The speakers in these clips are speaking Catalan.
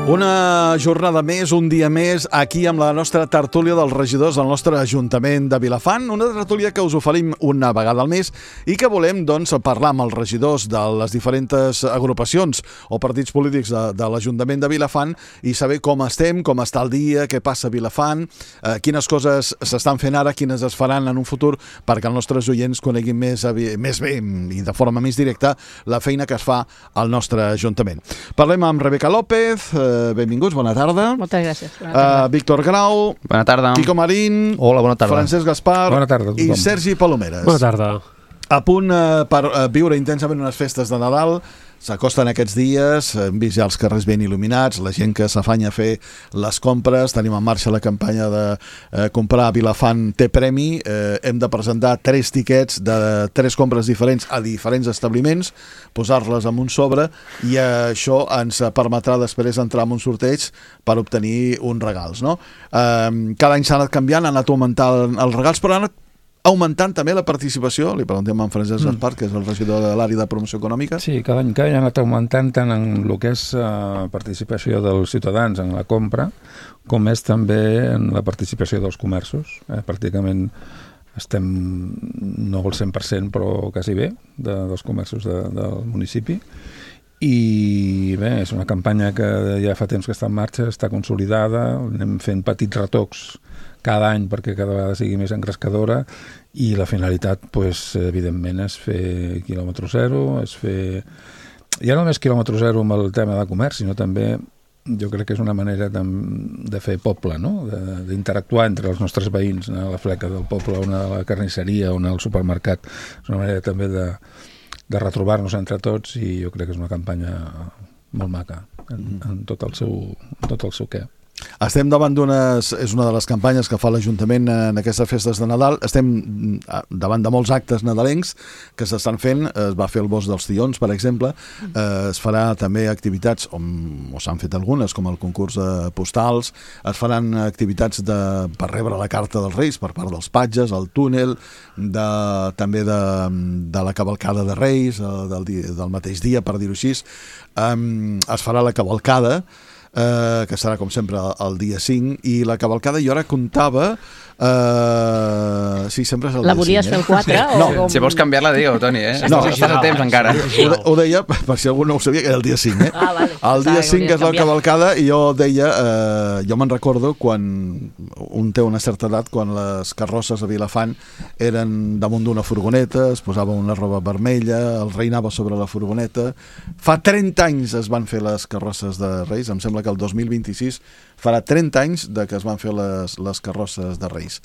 Una jornada més, un dia més, aquí amb la nostra tertúlia dels regidors del nostre Ajuntament de Vilafant, una tertúlia que us oferim una vegada al mes i que volem, doncs, parlar amb els regidors de les diferents agrupacions o partits polítics de l'Ajuntament de Vilafant i saber com estem, com està el dia, què passa a Vilafant, quines coses s'estan fent ara, quines es faran en un futur, perquè els nostres oients coneguin més bé i de forma més directa la feina que es fa al nostre Ajuntament. Parlem amb Rebeca López. Benvinguts, bona tarda. Moltes gràcies. Bona tarda. Víctor Grau. Bona tarda. Quico Marín. Hola, bona tarda. Francesc Gaspar. Bona tarda a tothom. I Sergi Palomeres. Bona tarda. A punt per viure intensament unes festes de Nadal. S'acosten aquests dies, hem vist ja els carrers ben il·luminats, la gent que s'afanya a fer les compres, tenim en marxa la campanya de comprar a Vilafant té premi, hem de presentar 3 tiquets de 3 compres diferents a diferents establiments, posar-les en un sobre i això ens permetrà després entrar en un sorteig per obtenir uns regals, no? Cada any s'ha anat canviant, han anat augmentant els regals, però han anat augmentant també la participació. Li preguntem a en Francesc Gaspar, que és el regidor de l'àrea de promoció econòmica. Sí, cada any ha anat augmentant tant en el que és participació dels ciutadans en la compra, com és també en la participació dels comerços. Pràcticament estem no al 100%, però quasi bé, dels comerços del municipi. I bé, és una campanya que ja fa temps que està en marxa, està consolidada, anem fent petits retocs cada any perquè cada vegada sigui més engrescadora i la finalitat, evidentment, és fer quilòmetre zero, és fer... Ja no només quilòmetre zero amb el tema de comerç, sinó també jo crec que és una manera de fer poble, no? D'interactuar entre els nostres veïns, a la fleca del poble, a la carnisseria, o al supermercat. És una manera també de retrobar-nos entre tots i jo crec que és una campanya molt maca en tot el seu què. Estem davant és una de les campanyes que fa l'Ajuntament en aquestes festes de Nadal. Estem davant de molts actes nadalencs que s'estan fent. Es va fer el Bosc dels Tions, per exemple. Es farà també activitats, o s'han fet algunes, com el concurs de postals. Es faran activitats per rebre la carta dels Reis per part dels patges, el túnel, també de la cavalcada de Reis, del mateix dia, per dir-ho així. Es farà la cavalcada, que serà com sempre el dia 5, i la cavalcada jo ara comptava sí, sempre és el dia 5. La volies fer el 4? No. Si vols canviar-la, digue-ho, Toni, No, estàs a temps encara. Ho deia, per si algú no ho sabia, que era el dia 5, Vale. El dia 5 és la cavalcada, i jo deia, jo me'n recordo quan un té una certa edat, quan les carrosses a Vilafant eren damunt d'una furgoneta, es posava una roba vermella, el rei anava sobre la furgoneta. Fa 30 anys es van fer les carrosses de Reis, em sembla que el 2026 farà 30 anys que es van fer les carrosses de Reis.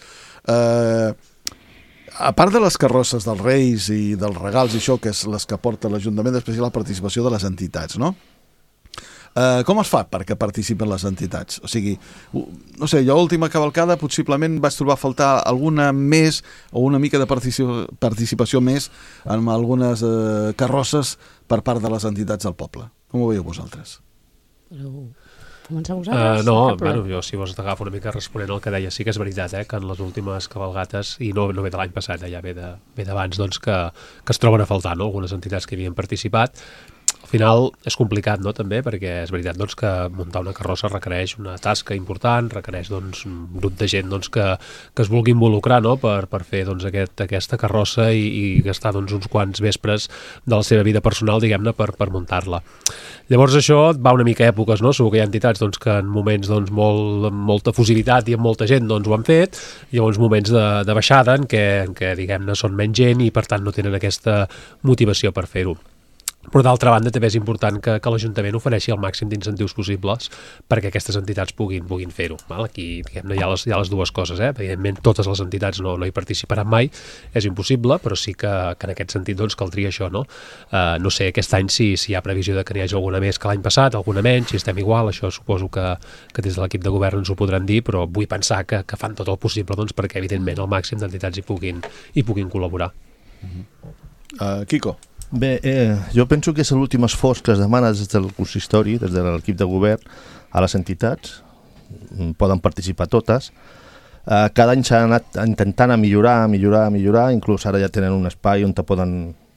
A part de les carrosses dels Reis i dels regals i això, que és les que porta l'Ajuntament, després hi ha la participació de les entitats, no? Com es fa perquè participen les entitats? O sigui, no sé, jo a l'última cavalcada possiblement vaig trobar a faltar alguna més o una mica de participació més en algunes carrosses per part de les entitats del poble. Com ho veieu vosaltres? Comença vosaltres? Jo si vols t'agafo una mica responent al que deia, sí que és veritat, que en les últimes cavalgates, i no ve de l'any passat, ja ve d'abans, doncs que es troben a faltar, no? Algunes entitats que havien participat. Al final és complicat, no?, també, perquè és veritat, doncs, que muntar una carrossa requereix una tasca important, requereix, doncs, un grup de gent, doncs, que es vulgui involucrar, no?, per fer, doncs, aquesta carrossa i gastar, doncs, uns quants vespres de la seva vida personal, diguem-ne, per muntar-la. Llavors això va una mica a èpoques, no? Segur que hi ha entitats, doncs, que en moments, doncs, amb molta efusivitat i amb molta gent, doncs, ho han fet, i llavors moments de baixada en què diguem-ne, són menys gent i, per tant, no tenen aquesta motivació per fer-ho. Però d'altra banda també és important que l'Ajuntament ofereixi el màxim d'incentius possibles perquè aquestes entitats puguin fer-ho. Aquí, diguem-ne, hi ha les dues coses. Evidentment, totes les entitats no hi participaran mai, és impossible, però sí que en aquest sentit doncs, caldria això, no? No sé, aquest any si hi ha previsió de que n'hi hagi alguna més que l'any passat, alguna menys, si estem igual, això suposo que des de l'equip de govern ens ho podran dir, però vull pensar que fan tot el possible doncs, perquè, evidentment, el màxim d'entitats hi puguin col·laborar. Quico. Bé, jo penso que és l'últim esforç que es demana des del consistori, des de l'equip de govern, a les entitats. Poden participar totes. Cada any s'ha anat intentant millorar, inclús ara ja tenen un espai on poden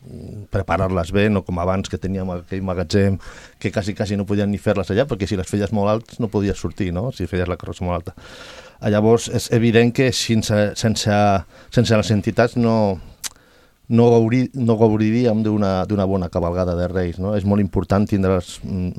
preparar-les bé, no com abans que teníem aquell magatzem que quasi no podien ni fer-les allà, perquè si les feies molt altes no podies sortir, no? Si feies la carrossa molt alta. Llavors és evident que sense les entitats no gaudiríem d'una bona cavalgada de Reis, no? És molt important tindre'ls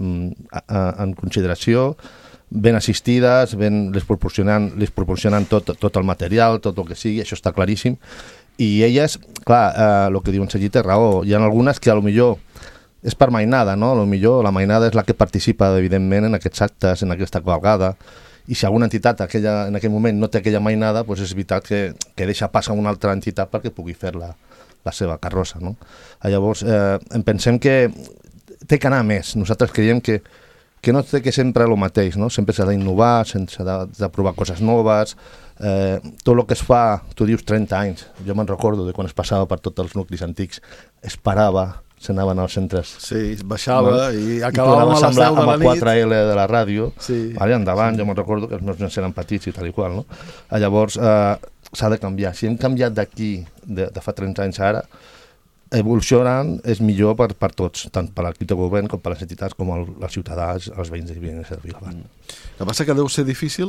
en consideració, ben assistides, les proporcionant tot el material, tot el que sigui, això està claríssim. I elles, clar, el que diu en Sergi té raó, hi ha algunes que potser és per mainada, no? Potser la mainada és la que participa, evidentment, en aquests actes, en aquesta cavalgada, i si alguna entitat en aquell moment no té aquella mainada, doncs és veritat que deixa passar una altra entitat perquè pugui fer la seva carrossa, no? Llavors, pensem que té que anar més. Nosaltres creiem que no té que sempre el mateix, no? Sempre s'ha d'innovar, s'ha de provar coses noves. Tot el que es fa, tu dius 30 anys, jo me'n recordo de quan es passava per tots els nuclis antics, es parava, s'anaven als centres. Sí, baixava i acabàvem a les 10 de la nit. Amb el 4L de la ràdio, sí. Endavant, jo me'n recordo que els meus nens eren petits i tal i qual, no? Llavors, s'ha de canviar. Si hem canviat d'aquí, de fa 30 anys a ara, evolucionant és millor per tots, tant per l'equip de govern com per les entitats, com els ciutadans, els veïns i veïnes de Vilavant. El que passa que deu ser difícil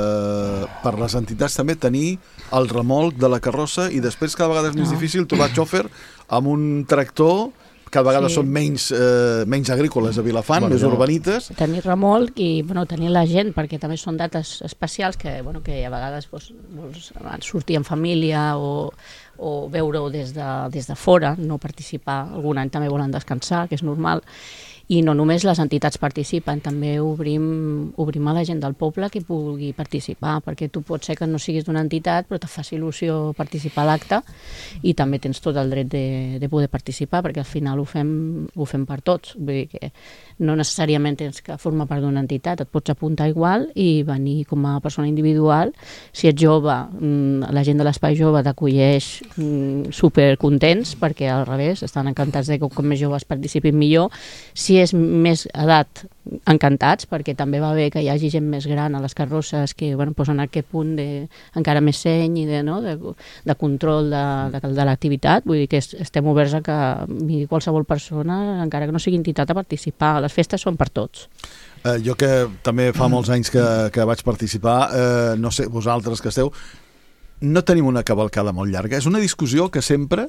per les entitats també tenir el remolc de la carrossa i després cada vegada és més difícil trobar xòfer amb un tractor. Cada vegada són menys agrícoles a Vilafant, més urbanites. Tenir remolc i tenir la gent, perquè també són dates especials que a vegades vols sortir en família o veure-ho des de fora, no participar. Algun any també volen descansar, que és normal. I no només les entitats participen, també obrim a la gent del poble que pugui participar, perquè tu pots ser que no siguis d'una entitat, però te faci il·lusió participar a l'acte i també tens tot el dret de poder participar, perquè al final ho fem per tots. Vull dir que no necessàriament tens que formar part d'una entitat, et pots apuntar igual i venir com a persona individual. Si ets jove, la gent de l'Espai Jove t'acolleix supercontents, perquè al revés, estan encantats de que com més joves participin millor. Si és més edat, encantats, perquè també va bé que hi hagi gent més gran a les carrosses que posen aquest punt encara més seny i de control de l'activitat. Vull dir que estem oberts a que qualsevol persona, encara que no sigui entitat, a participar. Les festes són per tots. Jo que també fa molts anys que vaig participar, no sé, vosaltres que esteu, no tenim una cavalcada molt llarga. És una discussió que sempre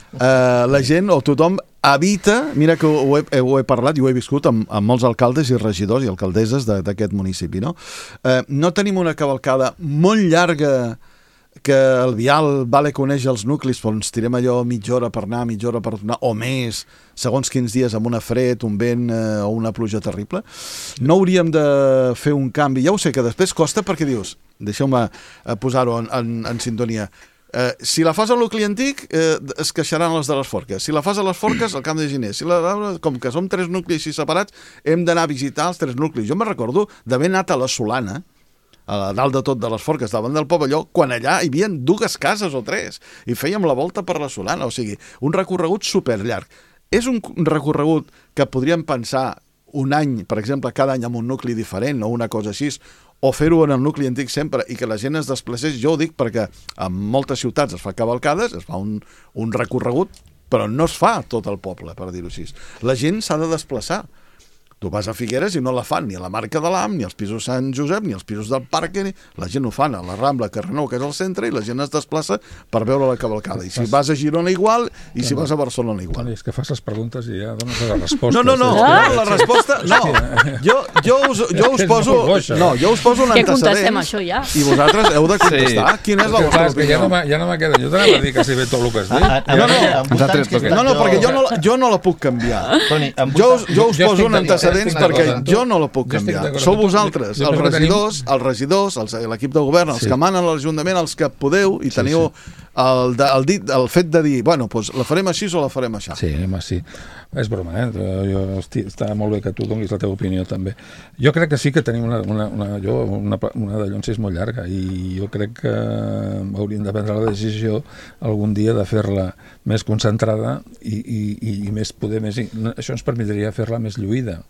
la gent o tothom evita. Mira que ho he parlat i ho he viscut amb molts alcaldes i regidors i alcaldesses d'aquest municipi, no? No tenim una cavalcada molt llarga que el vial vale coneix els nuclis, però ens tirem allò mitja hora per anar, mitja hora per tornar, o més, segons quins dies amb una fred, un vent o una pluja terrible. No hauríem de fer un canvi. Ja ho sé que després costa perquè dius, deixeu-me posar-ho en sintonia, si la fas al nucli antic es queixaran els de les Forques, si la fas a les Forques al Camp de Ginés, com que som 3 nuclis així separats hem d'anar a visitar els 3 nuclis. Jo me'n recordo d'haver anat a la Solana, a dalt de tot de les Forques, davant del pavelló, quan allà hi havia 2 cases o 3 i fèiem la volta per la Solana, o sigui, un recorregut superllarg. És un recorregut que podríem pensar un any, per exemple, cada any amb un nucli diferent o una cosa així, o fer-ho en el nucli antic sempre i que la gent es desplacés. Jo ho dic perquè en moltes ciutats es fa cavalcades, es fa un recorregut, però no es fa tot el poble, per dir-ho així. La gent s'ha de desplaçar. Tu vas a Figueres i no la fan ni a la Marca de l'Am, ni als pisos Sant Josep, ni als pisos del Parque, la gent ho fan a la Rambla, Carrer Nou, que és el centre, i la gent es desplaça per veure la cavalcada. I si vas a Girona igual, i si vas a Barcelona igual. Toni, és que fas les preguntes i ja dones les respostes. No, la resposta... No, jo us poso... No, jo us poso un antecedent. Que contestem això ja. I vosaltres heu de contestar quina és la vostra opinió. Ja no m'ha quedat. Jo t'anava a dir quasi bé tot el que has dit. No, perquè jo no la puc canviar. Jo us poso un antecedent perquè jo no la puc canviar. Sou vosaltres, els regidors, l'equip de govern, els que manen a l'Ajuntament, els que podeu i teniu el fet de dir, bueno, doncs la farem així o la farem així. Sí, home, sí. És broma, està molt bé que tu donis la teva opinió també. Jo crec que sí que tenim una de Llonses molt llarga i jo crec que hauríem de prendre la decisió algun dia de fer-la més concentrada i això ens permetria fer-la més lluïda.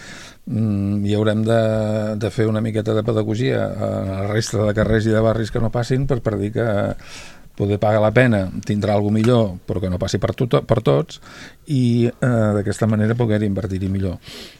I haurem de fer una miqueta de pedagogia a la resta de carrers i de barris que no passin per dir que poder pagar la pena, tindrà alguna millor, però que no passi per tots, i d'aquesta manera poder invertir-hi millor.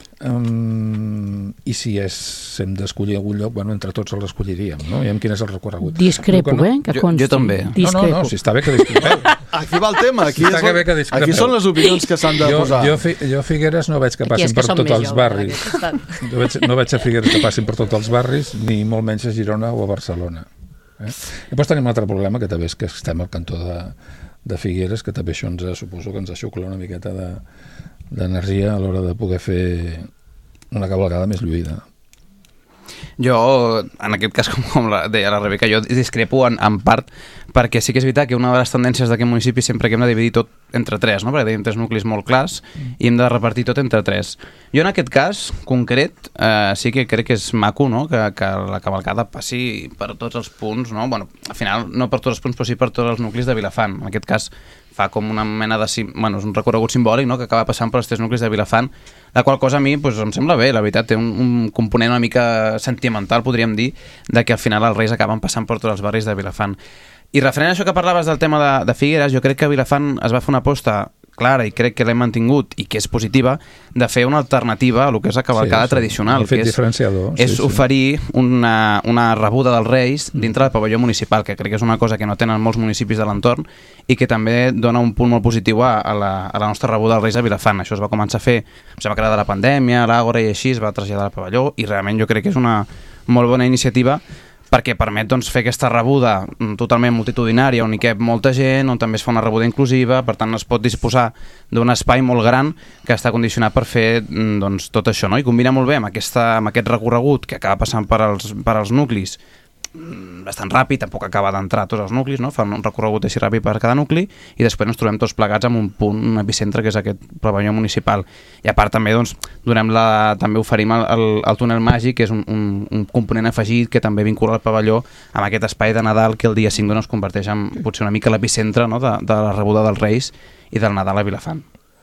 I si hem d'escollir algun lloc, entre tots els escolliríem, no? I quin és el recorregut. Discrepo, que consti. Jo també. No, si està bé que discrepeu. Aquí va el tema, aquí són les opinions que s'han de posar. Jo a Figueres no veig que passin per tots els barris. No veig a Figueres que passin per tots els barris, ni molt menys a Girona o a Barcelona. I després tenim un altre problema, que també és que estem al cantó de Figueres, que també això suposo que ens xucla una miqueta d'energia a l'hora de poder fer una cavalcada més lluïda. Jo, en aquest cas, com deia la Rebeca, jo discrepo en part, perquè sí que és veritat que una de les tendències d'aquest municipi sempre que hem de dividir tot entre tres, no? Perquè tenim 3 nuclis molt clars i hem de repartir tot entre 3. Jo en aquest cas concret sí que crec que és maco, no? que la cavalcada passi per tots els punts, no? Bueno, al final no per tots els punts, però sí per tots els nuclis de Vilafant. En aquest cas fa com una mena de... és un recorregut simbòlic, no? Que acaba passant per els 3 nuclis de Vilafant, la qual cosa a mi em sembla bé, la veritat, té un component una mica sentimental, podríem dir, de que al final els Reis acaben passant per tots els barris de Vilafant. I referent a això que parlaves del tema de Figueres, jo crec que a Vilafant es va fer una aposta clara, i crec que l'hem mantingut i que és positiva, de fer una alternativa a lo que és la cavalcada tradicional, que és oferir una rebuda dels Reis dintre del pavelló municipal, que crec que és una cosa que no tenen molts municipis de l'entorn i que també dona un punt molt positiu a la nostra rebuda dels Reis a Vilafant. Això es va començar a fer, em sembla que era de la pandèmia, l'Àgora i així, es va traslladar al pavelló, i realment jo crec que és una molt bona iniciativa, perquè permet fer aquesta rebuda totalment multitudinària, on hi cap molta gent, on també es fa una rebuda inclusiva, per tant es pot disposar d'un espai molt gran que està condicionat per fer tot això, no? I combina molt bé amb aquest recorregut que acaba passant per als nuclis bastant ràpid, tampoc acaba d'entrar a tots els nuclis, no? Fa un recorregut així ràpid per cada nucli i després ens trobem tots plegats amb un punt, un epicentre, que és aquest pavelló municipal. I a part també també oferim el túnel màgic, que és un component afegit que també vincula el pavelló amb aquest espai de Nadal que el dia 5 es converteix en potser una mica l'epicentre, no? de la rebuda dels Reis i del Nadal a Vilafant.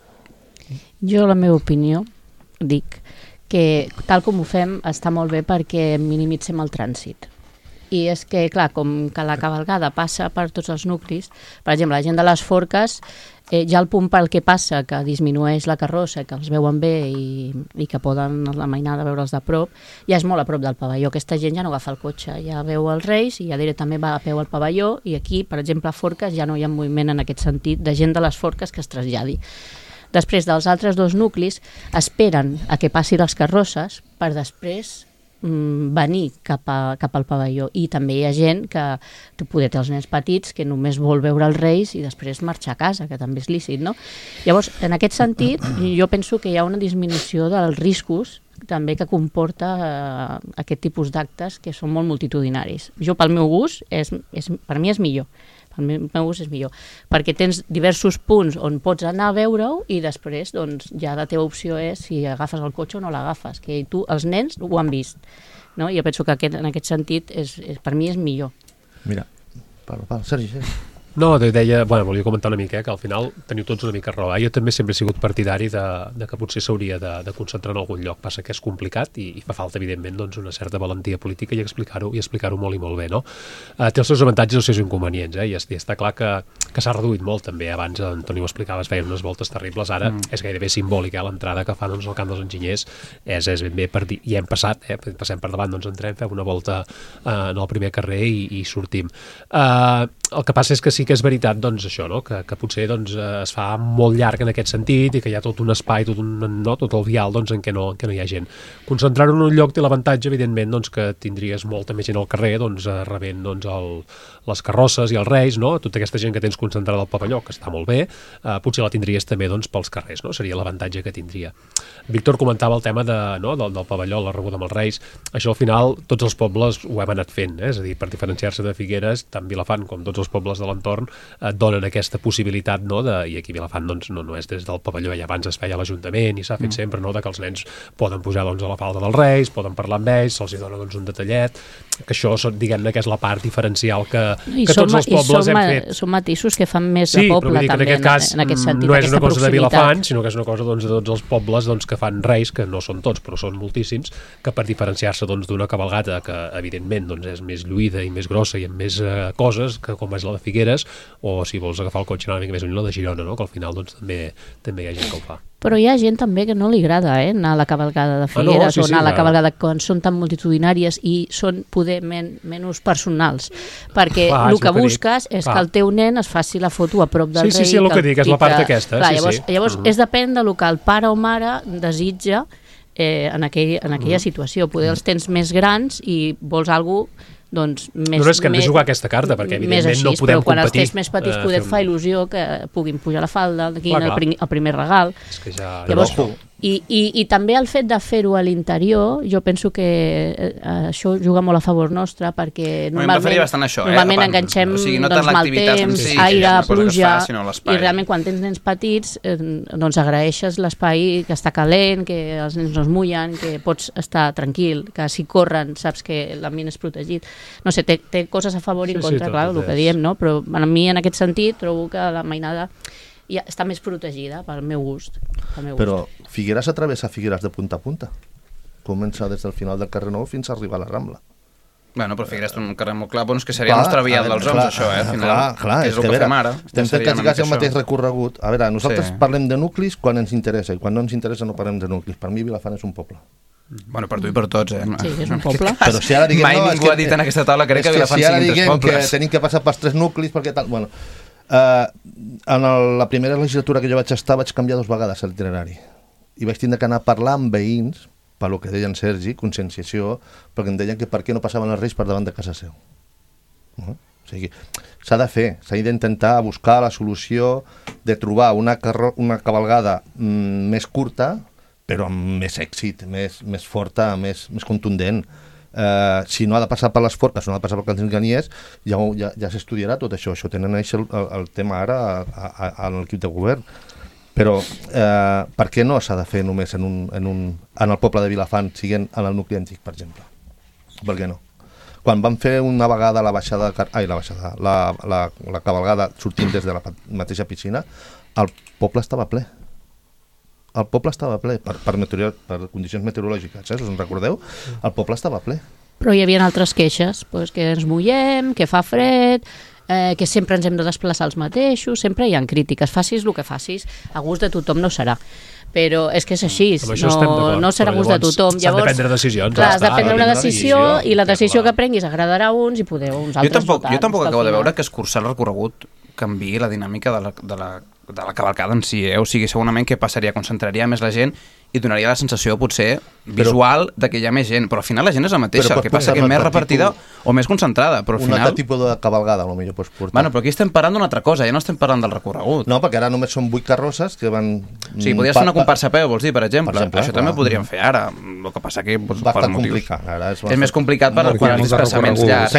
Jo, la meva opinió, dic que tal com ho fem està molt bé perquè minimitzem el trànsit. I és que, clar, com que la cavalcada passa per tots els nuclis, per exemple, la gent de les Forques, ja el punt pel que passa, que disminueix la carrossa, que els veuen bé i que poden la mainada veure'ls de prop, ja és molt a prop del pavelló. Aquesta gent ja no agafa el cotxe, ja veu els Reis i ja també va a peu al pavelló, i aquí, per exemple, a Forques ja no hi ha moviment en aquest sentit de gent de les Forques que es traslladi. Després dels altres 2 nuclis esperen a que passi les carrosses per després venir cap al pavelló, i també hi ha gent que poder té els nens petits que només vol veure els Reis i després marxar a casa, que també és lícit, no? Llavors, en aquest sentit, jo penso que hi ha una disminució dels riscos també que comporta aquest tipus d'actes que són molt multitudinaris. Jo, pel meu gust, per mi és millor. Per mi meu gust és millor, perquè tens diversos punts on pots anar a veure-ho i després ja la teva opció és si agafes el cotxe o no l'agafes, que els nens ho han vist, no? Jo penso que en aquest sentit per mi és millor. Mira, Sergi. No, volia comentar una mica, que al final teniu tots una mica raó. Jo també sempre he sigut partidari de que potser s'hauria de concentrar en algun lloc. Passa que és complicat i fa falta, evidentment, una certa valentia política i explicar-ho molt i molt bé, no? Té els seus avantatges i els seus inconvenients, i està clar que s'ha reduït molt també. Abans, Antoni ho explicava, es feien unes voltes terribles, ara és gairebé simbòlic, l'entrada que fan al camp dels Enginyers és ben bé per dir, i hem passat, passem per davant, entrem, fem una volta en el primer carrer i sortim. El que passa és que sí que és veritat, això, no? Que potser es fa molt llarg en aquest sentit i que hi ha tot un espai, tot el vial en què no hi ha gent. Concentrar-ho en un lloc té l'avantatge, evidentment, que tindries molta més gent al carrer rebent les carrosses i els Reis, no? Tota aquesta gent que tens concentrada al pavelló, que està molt bé, potser la tindries també pels carrers, no? Seria l'avantatge que tindria. Víctor comentava el tema del pavelló, la rebuda amb els Reis. Això al final tots els pobles ho hem anat fent, és a dir, per diferenciar-se de Figueres, tant Vilafant com tots els pobles de l'entorn et donen aquesta possibilitat, i aquí Vilafant no és des del pavelló, ja abans es feia a l'Ajuntament i s'ha fet sempre, que els nens poden pujar a la falda dels Reis, poden parlar amb ells, se'ls dona un detallet, que això, diguem-ne, que és la part diferencial que tots els pobles hem fet. Són matisos que fan més de poble, també, en aquest sentit, no és una cosa de Vilafant, sinó que és una cosa de tots els pobles que fan Reis, que no són tots, però són moltíssims, que per diferenciar-se d'una cavalgata que, evidentment, és més lluïda i més grossa i amb més coses, que com com és la de Figueres, o si vols agafar el cotxe una mica més lluny, la de Girona, no? Que al final doncs, també hi ha gent que ho fa. Però hi ha gent també que no li agrada anar a la cavalgada de Figueres o anar a la cavalgada quan són tan multitudinàries i són poder menys personals, perquè el que busques és que el teu nen es faci la foto a prop del rei. Sí, el que dic, és la part aquesta. Llavors és depèn del que el pare o mare desitja en aquella situació. Poder els tens més grans i vols alguna cosa doncs, no és que hem de jugar aquesta carta, perquè evidentment no podem competir. Però quan els tens més petits poder et fa il·lusió que puguin pujar la falda, d'aquí el primer regal. És que ja... Llavors, i també el fet de fer-ho a l'interior, jo penso que això juga molt a favor nostre, perquè normalment enganxem mal temps, aire, pluja, i realment quan tens nens petits doncs agraeixes l'espai, que està calent, que els nens no es mullen, que pots estar tranquil, que si corren saps que l'ambient és protegit. No sé, té coses a favor i en contra, clar, el que diem, no? Però a mi en aquest sentit trobo que la mainada ja està més protegida pel meu gust. Però Figueres travessa Figueres de punta a punta. Comença des del final del carrer Nou fins a arribar a la Rambla. Bueno, però Figueres té un carrer molt clar, és que seria el nostre vial dels homes, això, al final. Clar, és el que fem ara. Estem fent quasi el mateix recorregut. A veure, nosaltres parlem de nuclis quan ens interessa, i quan no ens interessa no parlem de nuclis. Per mi Vilafant és un poble. Bueno, per tu i per tots, Sí, és un poble. Però si ara diguem... Mai ningú ha dit en aquesta taula, crec que Vilafant siguin 3 pobles. Que tenim que passar pels 3 nuclis, perquè tal... Bueno, en la primera legislatura que jo vaig estar vaig canviar 2 vegades el itinerari i vaig tindre que anar a parlar amb veïns, pel que deien Sergi, conscienciació, perquè em deien que per què no passaven els Reis per davant de casa seu. O sigui, s'ha de fer, s'ha d'intentar buscar la solució de trobar una cavalgada més curta, però amb més èxit, més forta, més contundent. Si no ha de passar per les forques, no ha de passar per Can Ganies, ja s'estudiarà tot això. Això tenen el tema ara en l'equip de govern. Però per què no s'ha de fer només en el poble de Vilafant, siguent en el nucli antic, per exemple? Per què no? Quan van fer una vegada la cavalgada sortint des de la mateixa piscina, el poble estava ple. El poble estava ple, per condicions meteorològiques, us en recordeu? El poble estava ple. Però hi havia altres queixes, que ens mullem, que fa fred, que sempre ens hem de desplaçar els mateixos, sempre hi ha crítiques, facis el que facis, a gust de tothom no serà. Però és que és així, no serà a gust de tothom. S'han de prendre decisions. Clar, has de prendre una decisió i la decisió que prenguis agradarà a uns i poder uns altres votar. Jo tampoc acabo de veure que escurçar el recorregut canviï la dinàmica de la cavalcada en si, o sigui, segurament que passaria, concentraria més la gent i donaria la sensació, potser, visual de que hi ha més gent, però al final la gent és la mateixa, el que passa que més repartida o més concentrada, però al final... Un altre tipus de cavalgada, potser pots portar. Bueno, però aquí estem parlant d'una altra cosa, ja no estem parlant del recorregut. No, perquè ara només són 8 carrosses que van... Sí, podries fer una comparsa a peu, vols dir, per exemple. Això també ho podríem fer ara, el que passa que... Bastant complicat. És més complicat per als desplaçaments llargs.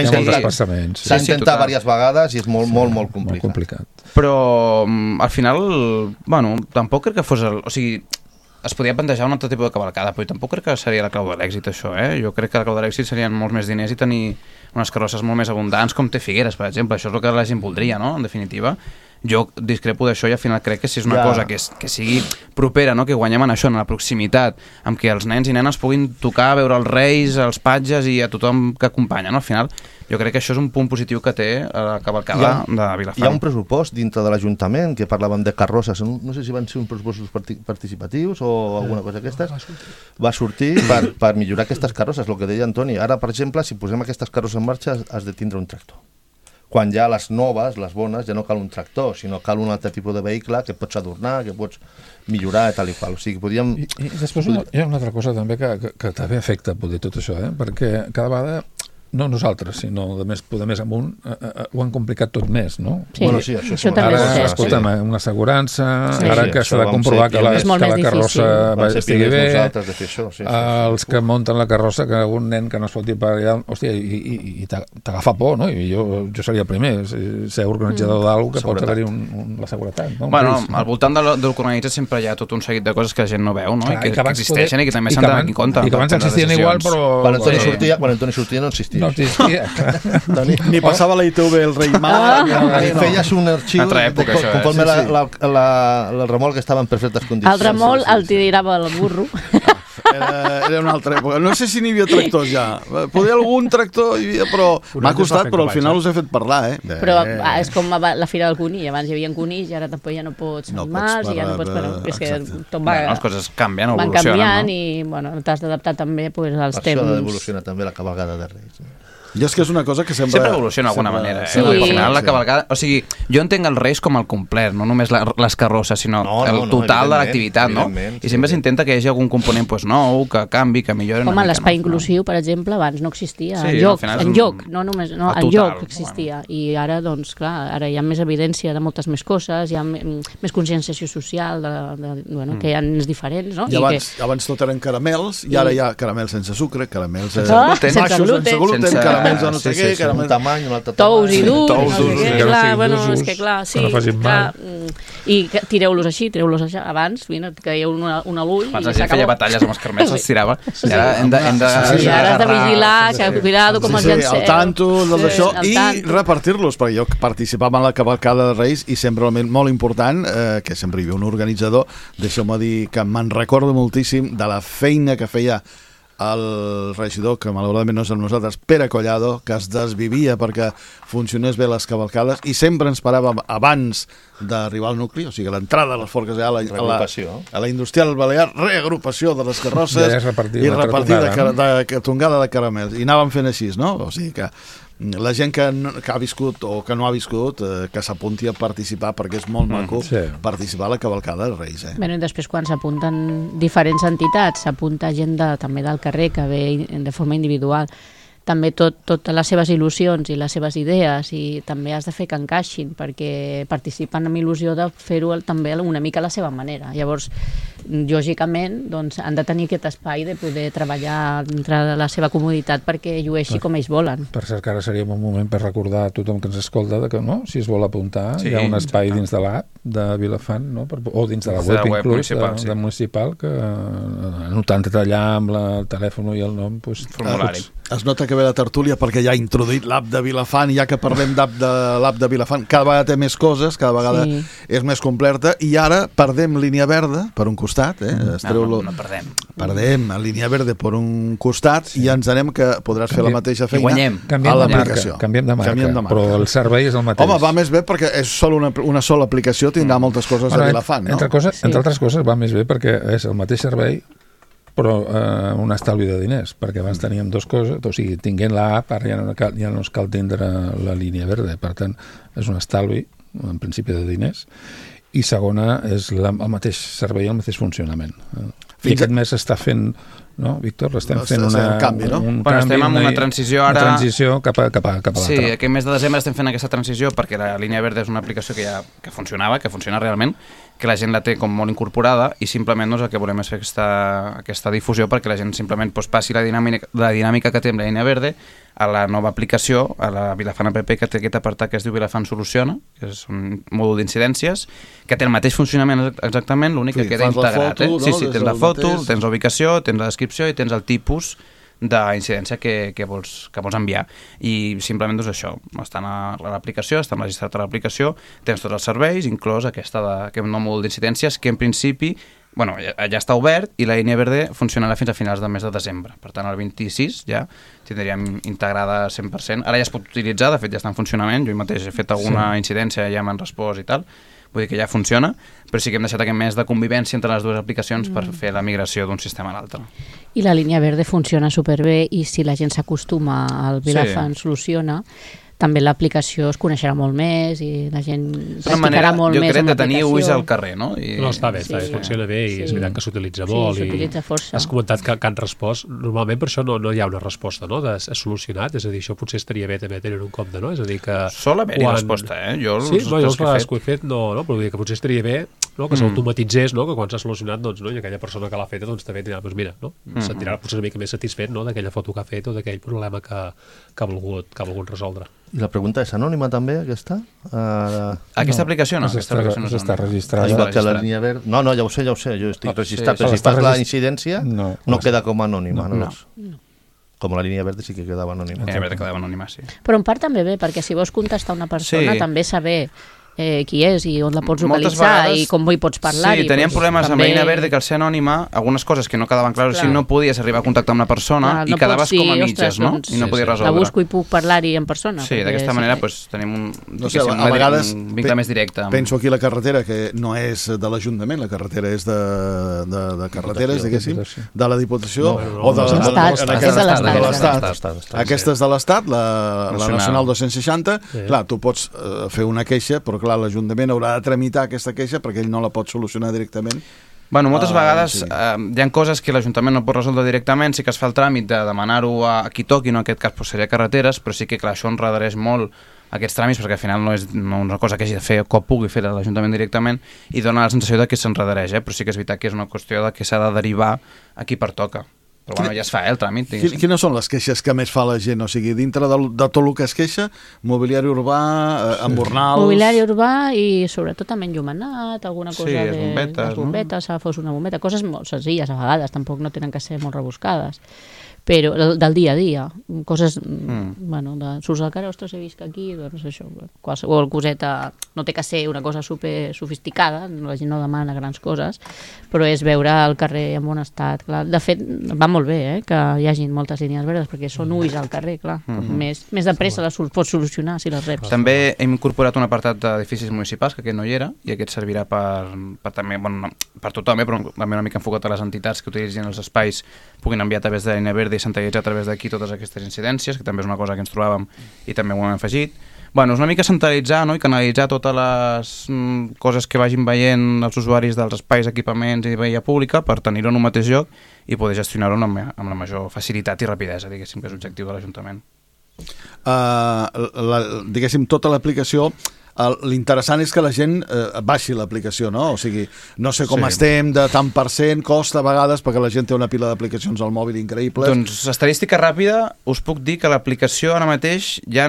S'ha intentat diverses vegades i és molt complicat. Però al final, bueno, tampoc crec que fos o sigui, es podia plantejar un altre tipus de cavalcada, però tampoc crec que seria la clau de l'èxit, això, Jo crec que la clau de l'èxit serien molts més diners i tenir unes carrosses molt més abundants, com té Figueres, per exemple. Això és el que la gent voldria, no?, en definitiva. Jo discrepo d'això i al final crec que si és una cosa que sigui propera, no?, que guanyem en això, en la proximitat, amb que els nens i nenes puguin tocar, veure els reis, els patges i a tothom que acompanya, no?, al final jo crec que això és un punt positiu que té la cavalcada de Vilafant. Hi ha un pressupost dintre de l'Ajuntament que parlàvem de carrosses, no sé si van ser uns pressupostos participatius o alguna cosa d'aquestes, va sortir per millorar aquestes carrosses, el que deia Antoni. Ara, per exemple, si posem aquestes carrosses en marxa has de tindre un tractor. Quan ja les noves, les bones, ja no cal un tractor, sinó cal un altre tipus de vehicle que pots adornar, que pots millorar i tal i qual. O sigui, podríem... I després hi ha una altra cosa també que també afecta poder tot això, perquè cada vegada no nosaltres, sinó de més amunt, ho han complicat tot més, no? Sí, bueno, sí, això també és cert. Escolta'm, una assegurança, ara que s'ha de comprovar que la carrossa estigui bé, els que munten la carrossa, que un nen que no es pot dir per allà, hòstia, i t'agafa por, no? I jo seria el primer, ser organitzador d'alguna que pot haver-hi la seguretat. Bueno, al voltant de l'organitzat sempre hi ha tot un seguit de coses que la gent no veu, no? I que existeixen i que també s'han de tenir en compte. I que abans existien igual, però... Quan Antoni sortia no existia. No existia. Ni passava la ITV el rei Mag. Ni feies un arxiu conforme el remolc estava en perfectes condicions. El remolc el tirava el burro. era una altra època. No sé si n'hi havia tractors ja. Poder algun tractor hi havia, però m'ha costat, però al final us he fet parlar, Però és com la Fira del Conill. Abans hi havia conills i ara tampoc ja no pots animals i ja no pots... És que tot va... Les coses canvien, van evolucionen, canviant no? i bueno, t'has d'adaptar també als temps. Per això ha d'evolucionar també la cabalgada de Reis. Jo és que és una cosa que sempre evoluciona d'alguna manera. Sí. Al final, la cavalcada... O sigui, jo entenc els Reis com el complet, no només les carrosses, sinó el total de l'activitat, no? I sempre s'intenta que hi hagi algun component nou, que canvi, que millori... Home, l'espai inclusiu, per exemple, abans no existia. Enlloc, no només... No, enlloc existia. I ara, doncs, clar, ara hi ha més evidència de moltes més coses, hi ha més conscienciació social, que hi ha nens diferents, no? I abans tot eren caramels, i ara hi ha caramels sense sucre, caramels sense gluten, caramels de no sé què, un tamany, un altre tamany. Tous i durs, tous no sé què, clar, bueno, és que clar, que no facin mal. I tireu-los així, abans, creieu una a l'ull i la gent feia batalles amb els carmels, els tirava. I ara hem de... I ara has de vigilar, cuidado com els llanceu. Al tanto d'això i repartir-los, perquè jo participava en la cavalcada de Reis i sempre molt important, que sempre hi havia un organitzador, deixeu-me dir que me'n recordo moltíssim de la feina que feia el regidor, que malauradament no és amb nosaltres, Pere Collado, que es desvivia perquè funcionés bé les cavalcades i sempre ens paràvem abans d'arribar al nucli, o sigui, a l'entrada de les forques a la Industrial Balear, reagrupació de les carrosses i repartir de tongada de caramels. I anàvem fent així, no? O sigui que la gent que ha viscut o que no ha viscut, que s'apunti a participar, perquè és molt maco participar a la cavalcada dels Reis. Bueno, i després quan s'apunten diferents entitats, s'apunta gent també del carrer que ve de forma individual, també totes les seves il·lusions i les seves idees, i també has de fer que encaixin, perquè participen amb il·lusió de fer-ho també una mica a la seva manera. Llavors, lògicament, doncs, han de tenir aquest espai de poder treballar dintre de la seva comoditat perquè llueixi com ells volen. Per cert, que ara seria un moment per recordar a tothom que ens escolta que no, si es vol apuntar, hi ha un espai dins de l'app de Vilafant, no? O dins de la web inclús, de municipal, que anotant allà amb el telèfon i el nom, formulari. Es nota que ve la tertúlia perquè ja ha introduït l'app de Vilafant, i ja que parlem de l'app de Vilafant, cada vegada té més coses, cada vegada és més completa, i ara perdem línia verda per un costat, no perdem. Perdem a línia verda per un costat i ens anem que podràs fer la mateixa feina a l'aplicació. Canviem de marca, però el servei és el mateix. Home, va més bé perquè és una sola aplicació, tindrà moltes coses de Vilafant, no? Entre altres coses va més bé perquè és el mateix servei però un estalvi de diners, perquè abans teníem dues coses, o sigui, tinguent l'app ara ja no es cal tindre la línia verda, per tant és un estalvi en principi de diners, i segona és el mateix servei, el mateix funcionament. I aquest mes s'està fent, no, Víctor? Estem fent un canvi, no? Estem en una transició ara... Una transició cap a l'altre. Sí, aquest mes de desembre estem fent aquesta transició perquè la línia verda és una aplicació que funciona realment, que la gent la té com molt incorporada, i simplement el que volem és fer aquesta difusió perquè la gent simplement passi la dinàmica que té amb la línia verda a la nova aplicació, a la Vilafant app, que té aquest apartat que es diu Vilafant Soluciona, que és un mòdul d'incidències, que té el mateix funcionament exactament, l'únic que queda integrat. Sí, tens la foto, tens la ubicació, tens la descripció i tens el tipus d'incidència que vols enviar. I simplement doncs això, estan a l'aplicació, estan registrat a l'aplicació, tens tots els serveis, inclòs aquest nou mòdul d'incidències, que en principi ja està obert, i la línia verde funcionarà fins a finals del mes de desembre. Per tant, el 26 ja tindríem integrada 100%. Ara ja es pot utilitzar, de fet ja està en funcionament, jo mateix he fet alguna incidència, ja m'han respost i tal, vull dir que ja funciona, però sí que hem deixat aquest mes de convivència entre les dues aplicacions per fer la migració d'un sistema a l'altre. I la línia verde funciona superbé, i si la gent s'acostuma al Vilafant Soluciona, també l'aplicació es coneixerà molt més i la gent practicarà molt més amb l'aplicació. Jo crec de tenir ulls al carrer, no? No, està bé, funciona bé i és veritat que s'utilitza molt. Sí, s'utilitza força. Has comentat que han respost. Normalment per això no hi ha una resposta, no? És solucionat, és a dir, això potser estaria bé també tenir un compte, no? És a dir que... Sol haver-hi resposta, Jo els que he fet no, però vull dir que potser estaria bé que s'automatitzés, que quan s'ha solucionat i aquella persona que l'ha feta també dirà, doncs mira, sentirà potser una mica més satisfet d'aquella foto que ha fet o d'aquell problema que ha volgut resoldre. I la pregunta és anònima també, aquesta? Aquesta aplicació no. Està registrada. No, ja ho sé, jo estic registrat, però si fas la incidència no queda com a anònima. Com la línia verda sí que quedava anònima. La línia verda quedava anònima, sí. Però en part també bé, perquè si vols contestar una persona també saber qui és i on la pots Moltes localitzar vegades- i com hi pots parlar. Sí, teníem problemes amb Veïna Verde, que al ser anònima, algunes coses que no quedaven clares, o sigui, no podies arribar a contactar amb una persona i quedaves com a mitges, no? I no podies resoldre. La busco i puc parlar-hi en persona. Sí, d'aquesta manera tenim un vegades vincle més directe. Penso aquí la carretera, que no és de l'Ajuntament, la carretera és de carreteres, diguéssim, de la Diputació, o de l'Estat. Aquesta és de l'Estat, la Nacional 260. Clar, tu pots fer una queixa, però clar, l'Ajuntament haurà de tramitar aquesta queixa perquè ell no la pot solucionar directament. Bueno, moltes vegades hi ha coses que l'Ajuntament no pot resoldre directament, sí que es fa el tràmit de demanar-ho a qui toqui, no en aquest cas seria carreteres, però sí que clar, això enredareix molt aquests tràmits perquè al final no és una cosa que hagi de fer com pugui fer l'Ajuntament directament i dona la sensació de que s'enredareix, però sí que és veritat que és una qüestió de que s'ha de derivar a qui pertoca. Però bueno, ja es fa, el tràmit. Quines són les queixes que més fa la gent? O sigui, dintre de tot el que es queixa, mobiliari urbà, embornals... Mobiliari urbà i sobretot també enllumenat, alguna cosa de... bombetes, bombetes, no? Fos una bombeta, coses molt senzilles a vegades, tampoc no tenen que ser molt rebuscades. Però del dia a dia, coses, bueno, surts al carrer, ostres, he vist que aquí, doncs això, qualsevol coseta, no té que ser una cosa super sofisticada, la gent no demana grans coses, però és veure el carrer en bon estat, clar. De fet, va molt bé, que hi hagi moltes línies verdes, perquè són ulls al carrer, clar. Més de pressa les pots solucionar si les reps. També hem incorporat un apartat d'edificis municipals, que aquest no hi era, i aquest servirà per també, bueno, per tothom, però també una mica enfocat a les entitats que utilitzin els espais, puguin enviar a través de l'Eina Verde i centralitzar a través d'aquí totes aquestes incidències, que també és una cosa que ens trobàvem i també ho hem afegit. Bueno, és una mica centralitzar, no? I canalitzar totes les coses que vagin veient els usuaris dels espais, equipaments i via pública per tenir-ho en un mateix lloc i poder gestionar-ho amb la major facilitat i rapidesa, diguéssim, que és l'objectiu de l'Ajuntament. Diguéssim, tota l'aplicació, l'interessant és que la gent baixi l'aplicació, no? O sigui, no sé com estem de tant per cent, costa a vegades perquè la gent té una pila d'aplicacions al mòbil increïbles. Doncs estadística ràpida, us puc dir que l'aplicació ara mateix hi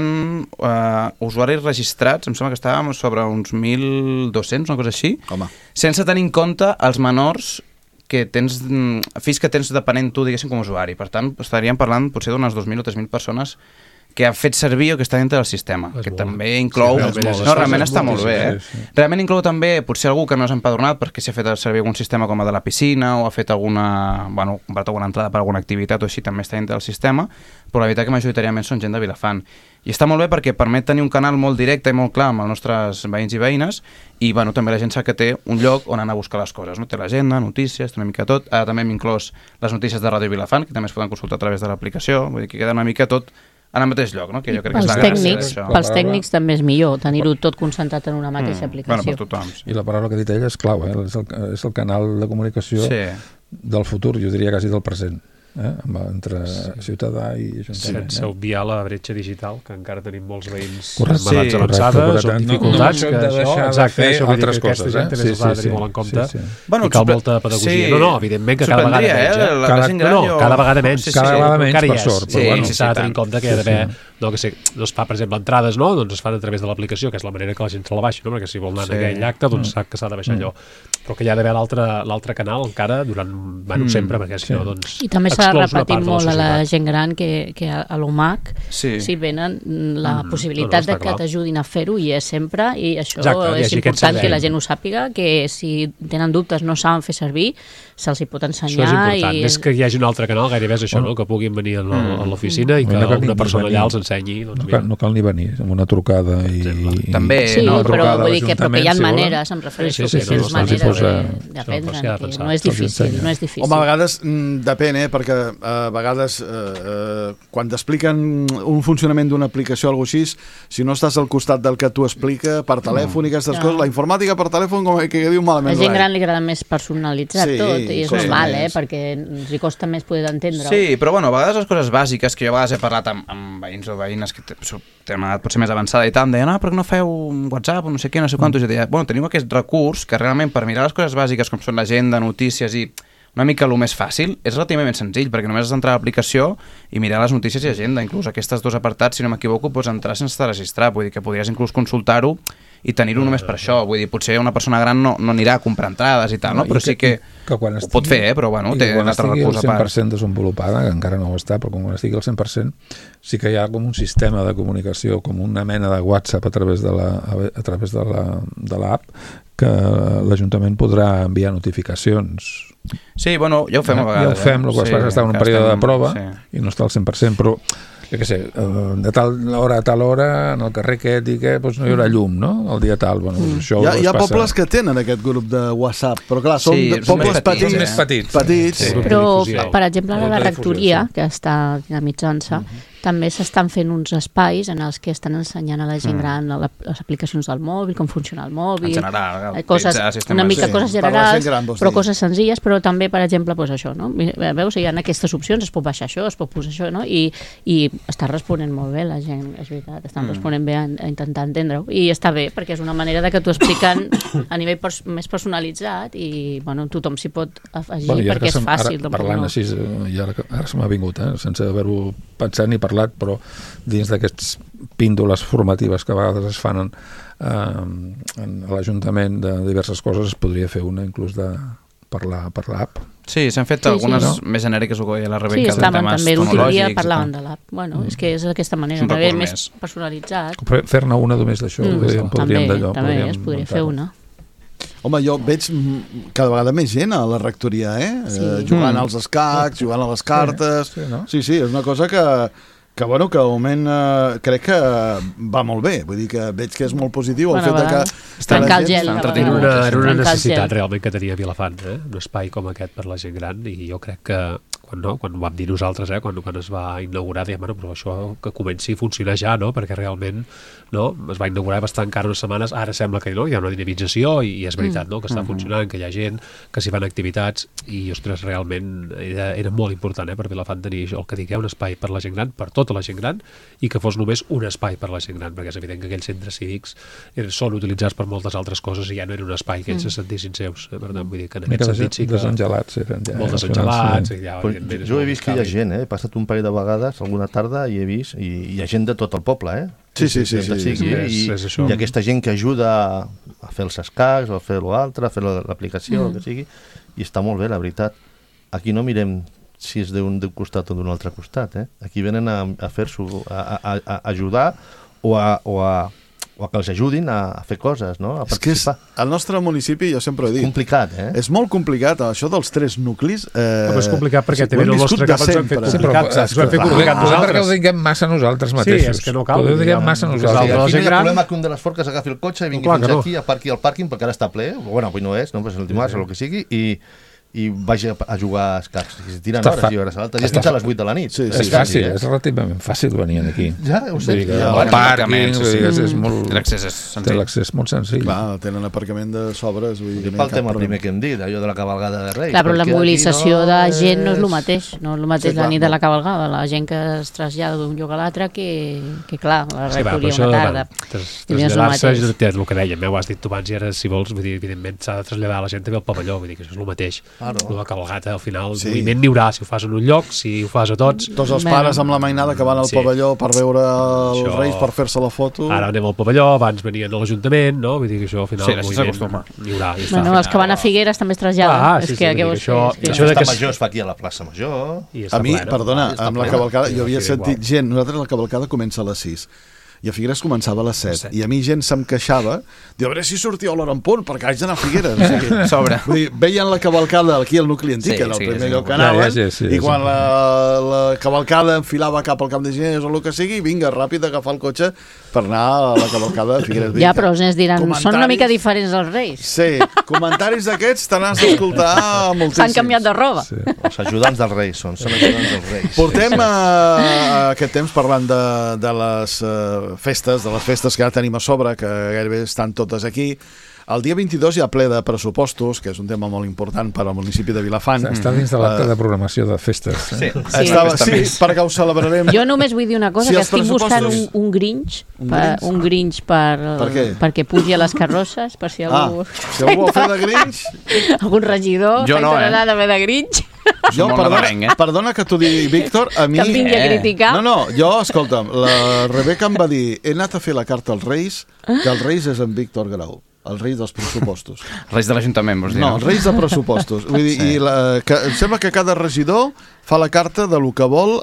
ha usuaris registrats, em sembla que estàvem sobre uns 1.200, una cosa així, sense tenir en compte els menors que tens, fills que tens depenent tu, diguéssim, com a usuari. Per tant, estaríem parlant potser d'unes 2.000 o 3.000 persones que ha fet servir o que està dintre del sistema, que també inclou... Realment està molt bé, Realment inclou també, potser algú que no s'ha empadronat perquè s'ha fet servir algun sistema com el de la piscina o ha fet alguna entrada per alguna activitat o així, també està dintre del sistema, però la veritat que majoritàriament són gent de Vilafant. I està molt bé perquè permet tenir un canal molt directe i molt clar amb els nostres veïns i veïnes i també la gent sap que té un lloc on anar a buscar les coses, no? Té l'agenda, notícies, té una mica tot. Ara també hem inclòs les notícies de Ràdio Vilafant, que també es poden consultar a través de l'aplicació, vull dir que queda una mica tot en el mateix lloc, no? Que jo crec que és la gràcia d'això. Pels tècnics també és millor tenir-ho tot concentrat en una mateixa aplicació. Bueno, per tothom. I la paraula que ha dit ella és clau, és el canal de comunicació del futur, jo diria quasi del present. Entre ciutadà i ajuntament. Sense obviar la bretxa digital, que encara tenim molts veïns en edats avançades o amb dificultats, que això vull dir que aquesta gent també s'ha de tenir molt en compte i cal molta pedagogia. No, evidentment que cada vegada menys. Cada vegada menys. Cada vegada menys, per sort. S'ha de tenir en compte que hi ha d'haver, no es fa, per exemple, entrades, no? Doncs es fan a través de l'aplicació, que és la manera que la gent se la baixa, no? Perquè si vol anar en aquell acte, doncs sap que s'ha de baixar allò. Però que hi ha d'haver l'altre canal encara durant, sempre, perquè si no, doncs... I també s'ha de repetir molt a la gent gran que a l'OMAC si venen la possibilitat de que t'ajudin a fer-ho i és sempre, i això és important que la gent ho sàpiga, que si tenen dubtes no saben fer servir, se'ls hi pot ensenyar. Això és important, més que hi hagi un altre canal, gairebé és això, que puguin venir a l'oficina i que una persona allà els ensenyi. No cal ni venir, amb una trucada i... També, però vull dir que hi ha maneres, em refereixo, que tens maneres d'aprendre, no és difícil. Home, a vegades depèn, perquè a vegades quan t'expliquen un funcionament d'una aplicació o alguna cosa així, si no estàs al costat del que t'ho explica per telèfon i aquestes coses, la informàtica per telèfon com que diu malament. A gent gran li agrada més personalitzar tot i és normal, perquè ens hi costa més poder entendre. Sí, però a vegades les coses bàsiques que jo a vegades he parlat amb veïns o veïnes que tenen una edat potser més avançada i tant, deien, per què no feu un WhatsApp o no sé què, no sé quantos, i deia, teniu aquest recurs que realment per mirar les coses bàsiques com són l'agenda, notícies i una mica el més fàcil, és relativament senzill, perquè només has d'entrar a l'aplicació i mirar les notícies i agenda. Inclús aquests 2 apartats, si no m'equivoco, pots entrar sense registrar, vull dir que podries inclús consultar-ho i tenir-ho només per això. Vull dir, potser una persona gran no anirà a comprar entrades i tal, no? Però sí que quan ho pot fer, però bueno, té un altre recurs a part. Quan estigui al 100% desenvolupada, que encara no ho està, però quan estigui al 100%, sí que hi ha com un sistema de comunicació, com una mena de WhatsApp a través de l'app, que l'Ajuntament podrà enviar notificacions. Sí, bueno, ja ho fem a vegades. Ja ho fem, el que passa està en un període de prova i no està al 100%, però jo què sé, de tal hora a tal hora en el carrer aquest i què, doncs no hi haurà llum, no? El dia tal. Bueno, això hi ha pobles que tenen aquest grup de WhatsApp, però clar, són pobles petits. Més petits. Sí. Però, per exemple, a la rectoria, que està a Mitjança, també s'estan fent uns espais en els que estan ensenyant a la gent gran les aplicacions del mòbil, com funciona el mòbil, en general, una mica coses generals, però coses senzilles, però també, per exemple, doncs això, no? Veus, hi ha aquestes opcions, es pot baixar això, es pot posar això, no? I està responent molt bé la gent, és veritat, estan responent bé a intentar entendre-ho, i està bé, perquè és una manera de que t'ho expliquen a nivell més personalitzat i, bueno, tothom s'hi pot afegir perquè és fàcil. Parlant així, ara se m'ha vingut, sense haver-ho pensat ni parlat, però dins d'aquests píndoles formatives que a vegades es fan a l'Ajuntament de diverses coses, es podria fer una inclús per l'app. Sí, s'han fet algunes més genèriques, ho deia la Rebeca, de temes tecnològics. Sí, l'últim dia parlaven de l'app. Bueno, és que és d'aquesta manera, també més personalitzat. Fer-ne una només d'això, també es podria fer una. Home, jo veig cada vegada més gent a la rectoria, jugant als escacs, jugant a les cartes. Sí, és una cosa que bueno, que de moment crec que va molt bé, vull dir que veig que és molt positiu el fet de que trencar el gel. Era una necessitat realment que tenia Vilafant, un espai com aquest per la gent gran, i jo crec que quan ho vam dir nosaltres, quan es va inaugurar, dèiem, bueno, però això que comenci a funcionar ja, no? Perquè realment es va inaugurar, va estar encara unes setmanes, ara sembla que hi ha una dinamització i és veritat, que està funcionant, que hi ha gent, que s'hi fan activitats, i ostres, realment era molt important per Vilafant tenir això, el que digui, un espai per la gent gran, per tota la gent gran, i que fos només un espai per la gent gran, perquè és evident que aquells centres cívics són utilitzats per moltes altres coses i ja no era un espai que ells se sentissin seus. Per tant, vull dir que en aquest sentit sí que... Desengelats eren ja. Molt desengelats. Jo he vist que hi ha gent, he passat un parell de vegades alguna tarda i he vist, i hi ha gent de tot el poble, Sí. I aquesta gent que ajuda a fer els escacs, o a fer l'altre, a fer l'aplicació, el que sigui, i està molt bé, la veritat. Aquí no mirem si és d'un costat o d'un altre costat, Aquí venen a fer-s'ho, a ajudar o a que els ajudin a fer coses, no? A participar. És que el nostre municipi, jo sempre ho he dit, complicat, és molt complicat, això dels 3 nuclis. Però és complicat perquè també el nostre cap ens ho hem fet complicat. Ens ho hem fet complicat nosaltres. Perquè ho diguem massa nosaltres mateixos. Sí, és que no cal. Ho diguem massa nosaltres. Aquí no hi ha problema que un de les forques agafi el cotxe i vingui fins aquí, aparqui al pàrquing, perquè ara està ple, bueno, avui no és, és el dimarts o el que sigui, i vagi a jugar a escacs. Si tiren hores i hores a l'altre, i és fins a les 8 de la nit. És fàcil, és relativament fàcil venir aquí. Ja, ho sé. El pàrquing, és molt... L'accés és senzill. Té l'accés molt senzill. Clar, tenen aparcament de sobres. Pel tema primer que hem dit, allò de la cavalgada de Reis. Clar, però la mobilització de gent no és el mateix. No és el mateix la nit de la cavalgada. La gent que es trasllada d'un lloc a l'altre que clar, la rectoria una tarda. Traslladar-se és el que dèiem, ho has dit tu abans, i ara, si vols, evidentment s'ha de traslladar la gent també al pavelló, vull dir que això és el mateix. La cavalgata, al final, moviment n'hi haurà, si ho fas en un lloc, si ho fas a tots. Tots els pares amb la mainada que van al pavelló per veure els Reis, per fer-se la foto. Ara anem al pavelló, abans venien a l'Ajuntament, no? Vull dir que això, al final, el moviment n'hi haurà. Bueno, els que van a Figueres també es traslladen. Això de que Major es fa aquí a la plaça Major. A mi, perdona, amb la cavalcada, jo havia sentit gent, nosaltres la cavalcada comença a les 6. I a Figueres començava a les 7. I a mi gent se'm queixava, diu, a veure si sortia a l'hora en punt, perquè haig d'anar a Figueres. Vull dir, veien la cavalcada aquí al nucli antic, que era el primer lloc que anaven, i quan la cavalcada enfilava cap al Camp de Gironès o el que sigui, vinga, ràpid, agafar el cotxe per anar a la cavalcada de Figueres. Ja, però els nens diran, són una mica diferents dels Reis. Sí, comentaris d'aquests te n'has d'escoltar moltíssims. S'han canviat de roba. Els ajudants dels Reis són ajudants dels Reis. Portem aquest temps parlant de les festes que ara tenim a sobre, que gairebé estan totes aquí. El dia 22 hi ha ple de pressupostos, que és un tema molt important per al municipi de Vilafant. Està dins de l'acte de programació de festes. Sí, Sí, perquè ho celebrarem. Jo només vull dir una cosa, Si que els estic buscant pressupostos- un Grinch, Un Grinch? per què? perquè pugi a les carrosses, per si algú... Si algú vol fer de Grinch, algun regidor Jo no, s'ha de fer de Grinch, jo, Molt nadalenc, perdona que t'ho digui, Víctor, a mi... que em vingui a criticar. No, jo, escolta'm, la Rebeca em va dir, he anat a fer la carta als Reis, que els Reis és en Víctor Grau, el rei dels pressupostos. Reis de l'Ajuntament, vols dir? No, els Reis de pressupostos. Vull dir, Sí. em sembla que cada regidor fa la carta de lo que vol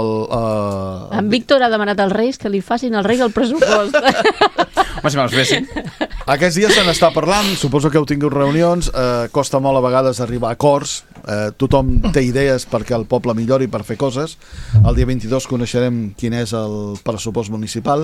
En Víctor ha demanat als Reis que li facin al rei el pressupost. Home, si me'ls fessin. Aquests dies se n'està parlant, suposo que heu tingut reunions, costa molt a vegades arribar a acords, tothom té idees perquè el poble millori per fer coses. El dia 22 coneixerem quin és el pressupost municipal.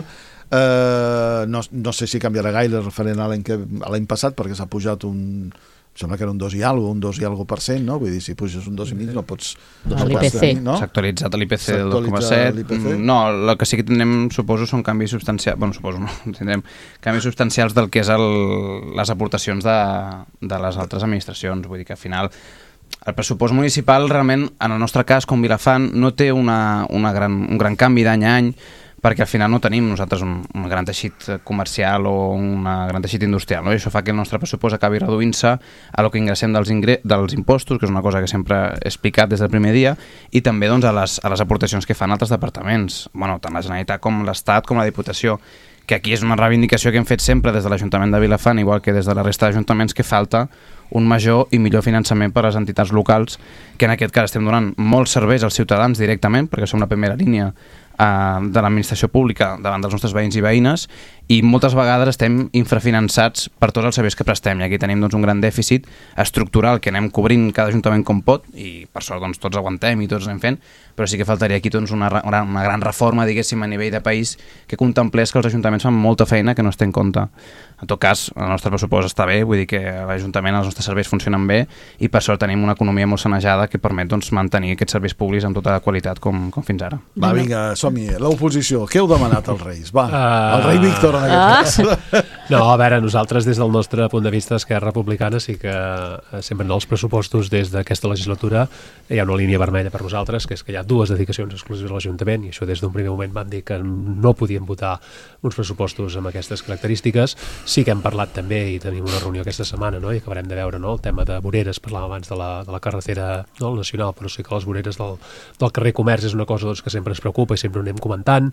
No sé si canviarà gaire referent a l'any passat, perquè s'ha pujat un... Sembla que era un 2 i algo per cent, no? Vull dir, si puges un 2,5 no pots... L'IPC. No? S'ha actualitzat l'IPC del S'actualitza 2,7. l'IPC? No, el que sí que tindrem, suposo, són canvis substancials... Bueno, suposo, no. Tindrem canvis substancials del que és les aportacions de les altres administracions. Vull dir que al final el pressupost municipal realment, en el nostre cas, com Vilafant, no té un gran canvi d'any a any, perquè al final no tenim nosaltres un gran teixit comercial o un gran teixit industrial, no? I això fa que el nostre pressupost acabi reduint-se a lo que ingressem dels impostos, que és una cosa que sempre he explicat des del primer dia, i també doncs, a les aportacions que fan altres departaments, bueno, tant la Generalitat com l'Estat com la Diputació, que aquí és una reivindicació que hem fet sempre des de l'Ajuntament de Vilafant, igual que des de la resta d'ajuntaments, que falta un major i millor finançament per a les entitats locals, que en aquest cas estem donant molts serveis als ciutadans directament, perquè som la primera línia de l'administració pública davant dels nostres veïns i veïnes, i moltes vegades estem infrafinançats per tots els serveis que prestem, i aquí tenim doncs, un gran dèficit estructural que anem cobrint cada ajuntament com pot, i per sort doncs, tots aguantem i tots anem fent, però sí que faltaria aquí doncs, una gran reforma, diguéssim, a nivell de país que contemplés que els ajuntaments fan molta feina que no es té en compte. En tot cas, el nostre pressupost està bé, vull dir que l'Ajuntament, els nostres serveis funcionen bé, i per sort tenim una economia molt sanejada que permet doncs, mantenir aquests serveis públics amb tota la qualitat com fins ara. Va, vinga, som-hi. L'oposició, què heu demanat als Reis? Va, el rei Víctor en aquest cas. No, a veure, nosaltres des del nostre punt de vista d'Esquerra Republicana sí que sempre en els pressupostos des d'aquesta legislatura hi ha una línia vermella per nosaltres, que és que hi ha 2 dedicacions exclusives a l'Ajuntament, i això des d'un primer moment vam dir que no podíem votar uns pressupostos amb aquestes característiques. Sí que hem parlat també, i tenim una reunió aquesta setmana, no? I acabarem de veure, no? El tema de voreres, parlàvem abans de la carretera, no? El nacional, però sí que les voreres del carrer Comerç és una cosa doncs, que sempre ens preocupa i sempre ho anem comentant.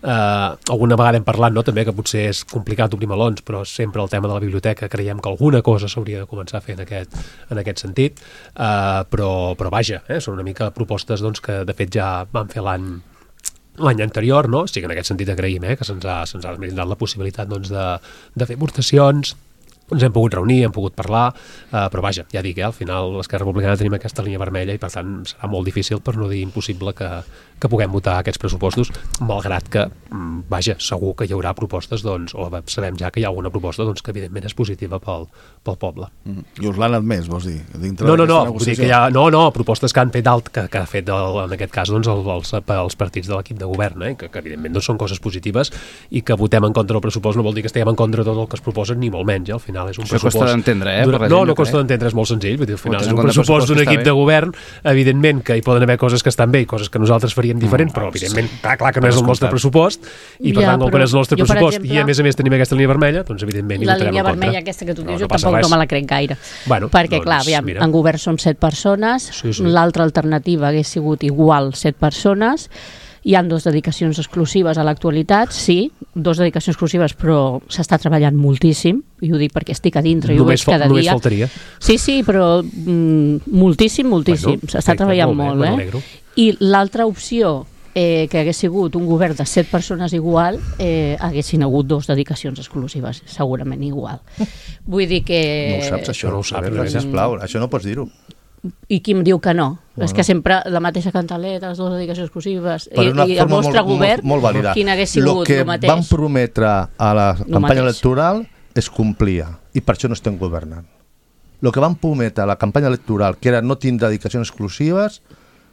Alguna vegada hem parlat, no? També que potser és complicat obrir melons, però sempre el tema de la biblioteca creiem que alguna cosa s'hauria de començar a fer en aquest sentit, però vaja, són una mica propostes doncs, que de fet ja van fer l'any anterior, no? Sí que en aquest sentit agraïm que se'ns ha brindat la possibilitat doncs, de fer aportacions. Ens hem pogut reunir, hem pogut parlar, però vaja, ja dic, al final l'Esquerra Republicana tenim aquesta línia vermella i per tant serà molt difícil, per no dir impossible, que puguem votar aquests pressupostos, malgrat que, vaja, segur que hi haurà propostes, doncs, o sabem ja que hi ha alguna proposta doncs, que evidentment és positiva pel poble. I us l'han admès, vols dir? No, vull dir que hi ha, propostes que han fet que ha fet en aquest cas doncs, els partits de l'equip de govern, que evidentment doncs, són coses positives, i que votem en contra del pressupost no vol dir que estiguem en contra de tot el que es proposa, ni molt menys, al final és un això pressupost... costa d'entendre, No costa d'entendre, és molt senzill, vull dir, al final és un pressupost d'un equip de govern, evidentment que hi poden haver coses que estan bé i coses que nosaltres faríem diferent, però evidentment, clar que no és el nostre pressupost, i per tant, com que no és el nostre pressupost, i a més tenim aquesta línia vermella, doncs evidentment hi votarem en contra. La línia vermella aquesta que tu dius, jo tampoc no me la crec gaire. Perquè, clar, en govern som 7 persones, l'altra alternativa hagués sigut igual 7 persones, hi ha 2 dedicacions exclusives a l'actualitat, sí, 2 dedicacions exclusives, però s'està treballant moltíssim, i ho dic perquè estic a dintre i ho veig cada dia. Només faltaria. Sí, però moltíssim, s'està treballant molt. I l'altra opció, que hagués sigut un govern de 7 persones igual, haguessin hagut 2 dedicacions exclusives, segurament igual. Vull dir que... No ho saps, això. No ho saps, sisplau, això no pots dir-ho. I qui em diu que no? És que sempre la mateixa cantaleta, les 2 dedicacions exclusives, i el vostre govern, quin hagués sigut el mateix? El que van prometre a la campanya electoral es complia, i per això no estem governant. El que van prometre a la campanya electoral, que era no tindre dedicacions exclusives,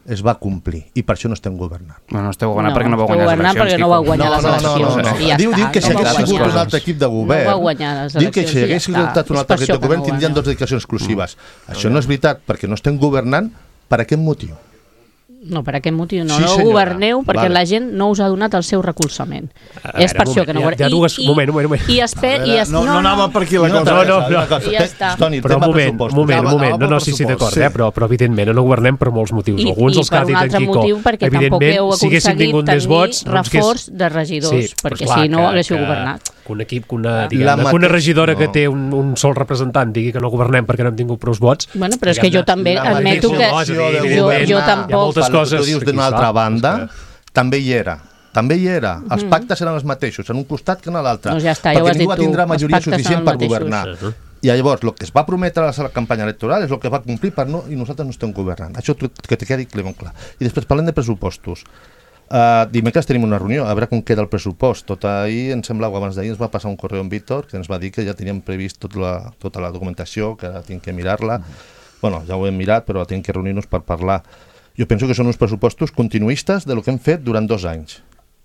es va complir i per això no estem governant. Bueno, no esteu governant perquè no vau guanyar les governant eleccions. perquè no vau guanyar les eleccions. I ja Diu està, que si no hagués vau sigut guanyar. un altre equip de govern, No vau guanyar les diu que eleccions si i ja hagués està. estat un És altre per equip això de que govern no tindrien guanya. 2 dedicacions exclusives. Això no és veritat, perquè no estem governant per aquest motiu. No, per aquest motiu no. Sí, No senyora. governeu perquè Vale. la gent no us ha donat el seu recolzament. A És per veure, això que no hi ha governeu. dues- moment. No anava per aquí la cosa. I ja està. Toni, Però un moment. Anava No, pel sí, pressupost, d'acord, sí. però evidentment no governem per molts motius. I Alguns dels que per ha un dit en altre Quico, motiu perquè tampoc heu si haguéssim aconseguit tingut més tenir vots, reforç de regidors, però perquè esclar, si no que- haguéssiu que- governat. Que un equip, que La una mateixa- regidora que no. té un sol representant digui que no governem perquè no hem tingut prou vots. Bueno, però és que jo també La admeto que mateixa opció de jo governar, tampoc... Hi ha moltes pel que coses tu dius aquí, d'una altra clar, banda, és també hi era. També hi era. Els pactes eren els mateixos, en un costat que en l'altre. Doncs ja està, ja ho perquè has dit ningú va tu. tindrà Els majoria pactes suficient són per els mateixos. governar. I llavors, el que es va prometre a la campanya electoral és el que va complir per no, i nosaltres no estem governant. Això que te quedi clar. I després parlem de pressupostos. Dimecres tenim una reunió, a veure com queda el pressupost. Tot ahir, em sembla, o abans d'ahir ens va passar un correu en Víctor que ens va dir que ja teníem previst tota la documentació, que ara tinc que mirar-la. Bueno, ja ho hem mirat, però tinc que reunir-nos per parlar. Jo penso que són uns pressupostos continuistes de lo que hem fet durant 2 anys.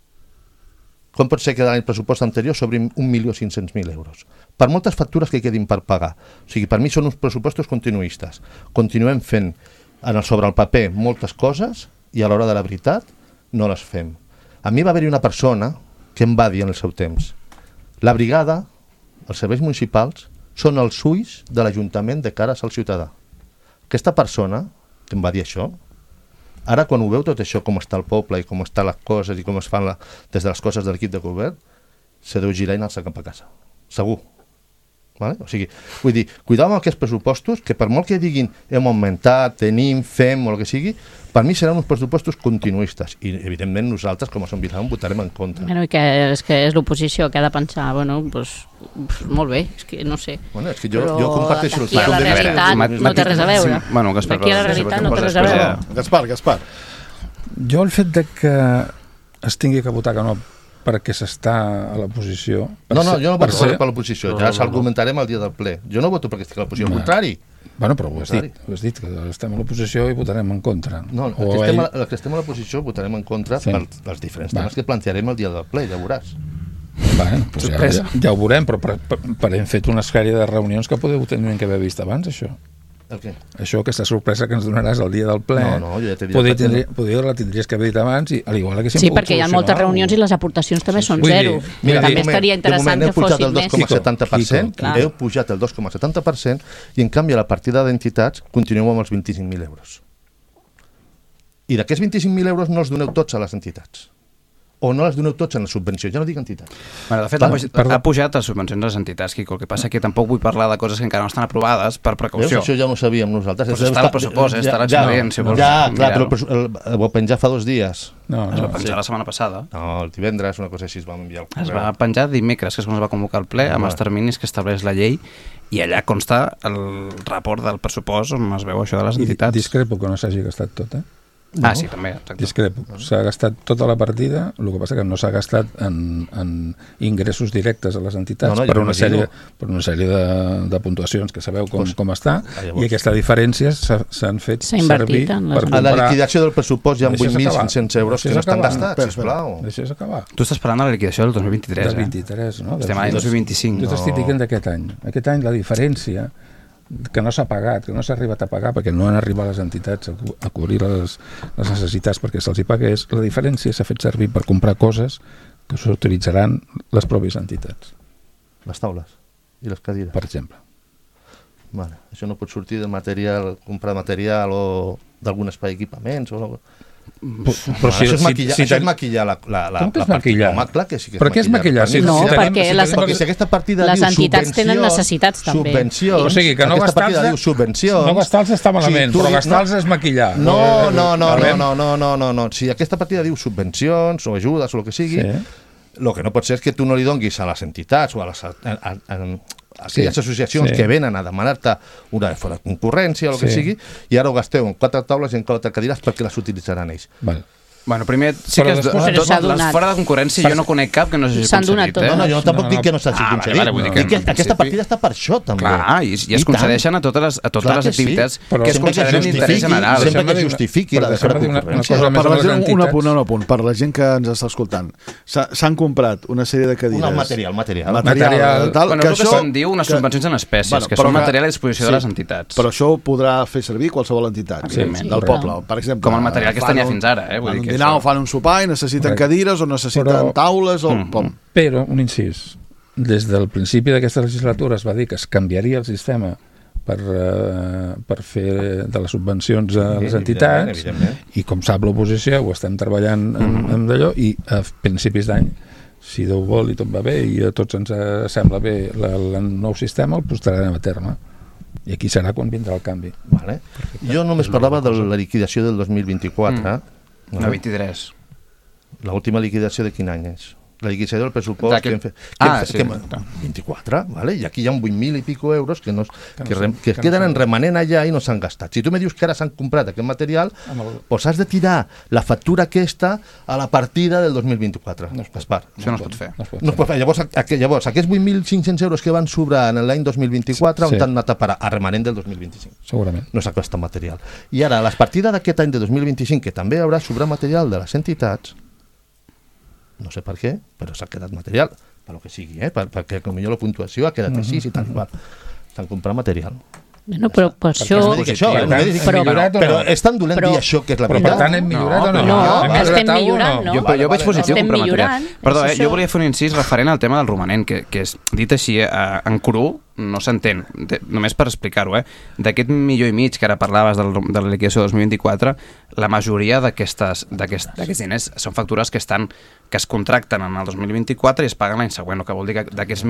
Com pot ser que l'any pressupost anterior sobrin 1.500.000 euros? Per moltes factures que quedin per pagar. O sigui, per mi són uns pressupostos continuistes. Continuem fent sobre el paper moltes coses i a l'hora de la veritat no les fem. A mi va haver-hi una persona que em va dir en el seu temps: la brigada, els serveis municipals, són els ulls de l'Ajuntament de cares al ciutadà. Aquesta persona que em va dir això, ara quan ho veu tot això, com està el poble i com estan les coses i com es fan des de les coses de l'equip de govern, se deu girar i anar-se cap a casa. Segur. Vale? O sigui, vull dir, cuidar amb aquests pressupostos, que per molt que diguin hem augmentat, tenim, fem o el que sigui, per mi seran uns pressupostos continuistes i evidentment nosaltres com a Som Vilanova votarem en contra. Bueno, i que és l'oposició que ha de pensar, bueno, doncs, molt bé, és que no sé. Bueno, és que jo comparteixo el d'aquí a la realitat no té res a veure. Sí, bueno, Gaspar, D'aquí a la realitat no té res a després veure. Gaspar. Jo el fet de que es tingui que votar que no perquè s'està a l'oposició... No, jo no voto per l'oposició, ja s'argumentarem el dia del ple. Jo no voto perquè estic a l'oposició, al contrari. Bueno, però ho has dit, que estem a l'oposició i votarem en contra. No, el que estem a l'oposició votarem en contra pels diferents temes que plantearem el dia del ple, ja veuràs. Doncs ja ho veurem, però hem fet una sèrie de reunions que podeu tenir que haver vist abans, això. El què? Això, aquesta sorpresa que ens donaràs el dia del ple, no, jo ja t'he dit poder la tindries que haver dit abans i a l'igual que sí, perquè hi ha moltes reunions i les aportacions també són zero. Mira, també estaria interessant que fossin més. Heu pujat el 2,70% i en canvi a la partida d'entitats continueu amb els 25.000 euros. I d'aquests 25.000 euros no els doneu tots a les entitats. O no les doneu tots en la subvenció, ja no dic entitat. Bueno, de fet, ha pujat les subvencions a les entitats, Quico. El que passa que tampoc vull parlar de coses que encara no estan aprovades per precaució. Veus? Això ja no ho sabíem nosaltres. Pues està al pressupost, estarà expedient, si vols. Ja, clar, però ho va penjar fa 2 dies. Es va penjar la setmana passada. No, el divendres, una cosa així, es va enviar el correu. Es va penjar dimecres, que és quan es va convocar el ple, amb els terminis que estableix la llei, i allà consta el report del pressupost on es veu això de les entitats. I discrepo que no s'hagi gastat tot, Ah, sí, també, exacte. Discrepo. S'ha gastat tota la partida, el que passa que no s'ha gastat en ingressos directes a les entitats per una sèrie de puntuacions que sabeu com està, i aquestes diferències s'han fet servir per comprar... A la liquidació del pressupost hi ha 8.500 euros que no estan gastats, sisplau. Deixa'ns acabar. Tu estàs parlant de la liquidació del 2023, Del 23, no? Estem a l'any 2025. Jo t'estic dient d'aquest any. Aquest any la diferència que no s'ha pagat, que no s'ha arribat a pagar perquè no han arribat les entitats a cobrir les necessitats perquè se'ls hi pagués, la diferència s'ha fet servir per comprar coses que s'utilitzaran les pròpies entitats. Les taules i les cadires. Per exemple. Vale. Això no pot sortir de material, comprar material o d'algun espai equipaments o... Però això és maquillar la com que és maquillar? Home, clar que sí que és per què és maquillar? No, perquè si aquesta partida les diu entitats tenen necessitats també. Subvencions, o sigui que no gastar-los està malament, però gastar-los és maquillar. No. Si aquesta partida diu subvencions o ajudes o el que sigui, el que no pot ser és que tu no li donguis a les entitats o a aquelles associacions que venen a demanar-te una fora concurrència o el que sigui, i ara ho gasteu en 4 taules i en 4 cadires perquè les utilitzaran ells. Bueno, primer, sí que les fora de concurrència jo no conec cap que no s'hagi concedit. No, jo tampoc dic que no s'hagi concedit. Aquesta partida està per això, també. Clar, i es concedeixen a totes les activitats que es consideren d'interès general. Sempre que justifiqui la fora de concurrència. Un apunt, per la gent que ens està escoltant. S'han comprat una sèrie de cadires. Material. Bueno, és el que se'n diu unes subvencions en espècies, que són material a disposició de les entitats. Però això ho podrà fer servir qualsevol entitat del poble, per exemple. Com el material que es tenia fins ara. Vull dir que o fan un sopar i necessiten cadires o necessiten taules o... Però, un incís, des del principi d'aquesta legislatura es va dir que es canviaria el sistema per fer de les subvencions a les entitats i com sap l'oposició ho estem treballant amb d'allò i a principis d'any, si Déu vol i tot va bé i a tots ens sembla bé el nou sistema, el portarem a terme. I aquí serà quan vindrà el canvi. Vale. Jo només parlava de la liquidació del 2024. No, 23. L'última liquidació de quin any és? La liquidació del pressupost que hem fet. 24, vale? I aquí hi ha 8.000 i pico euros que queden en remanent allà i no s'han gastat. Si tu me dius que ara s'han comprat aquest material, doncs has de tirar la factura aquesta a la partida del 2024. Això no es pot fer. No es pot fer. Llavors, aquests 8.500 euros que van sobrar en l'any 2024 on han anat a parar? A remanent del 2025. Segurament. No s'ha gastat material. I ara, a les partides d'aquest any de 2025, que també haurà sobrat material de les entitats, no sé per què, però s'ha quedat material, per lo que sigui, perquè potser la puntuació ha quedat així i tal igual. S'han comprat material. Bueno, però per això... Però és tan dolent dir això que és la veritat. Però per tant hem millorat o no? No, estem millorant, no? Jo veig positiu comprar material. Perdó, jo volia fer un incís referent al tema del romanent, que és dit així en cru, no s'entén, només per explicar-ho, d'aquest 1,5 milió que ara parlaves de la liquidació del 2024, la majoria d'aquests diners són factures que es contracten en el 2024 i es paguen l'any següent, el que vol dir que d'aquest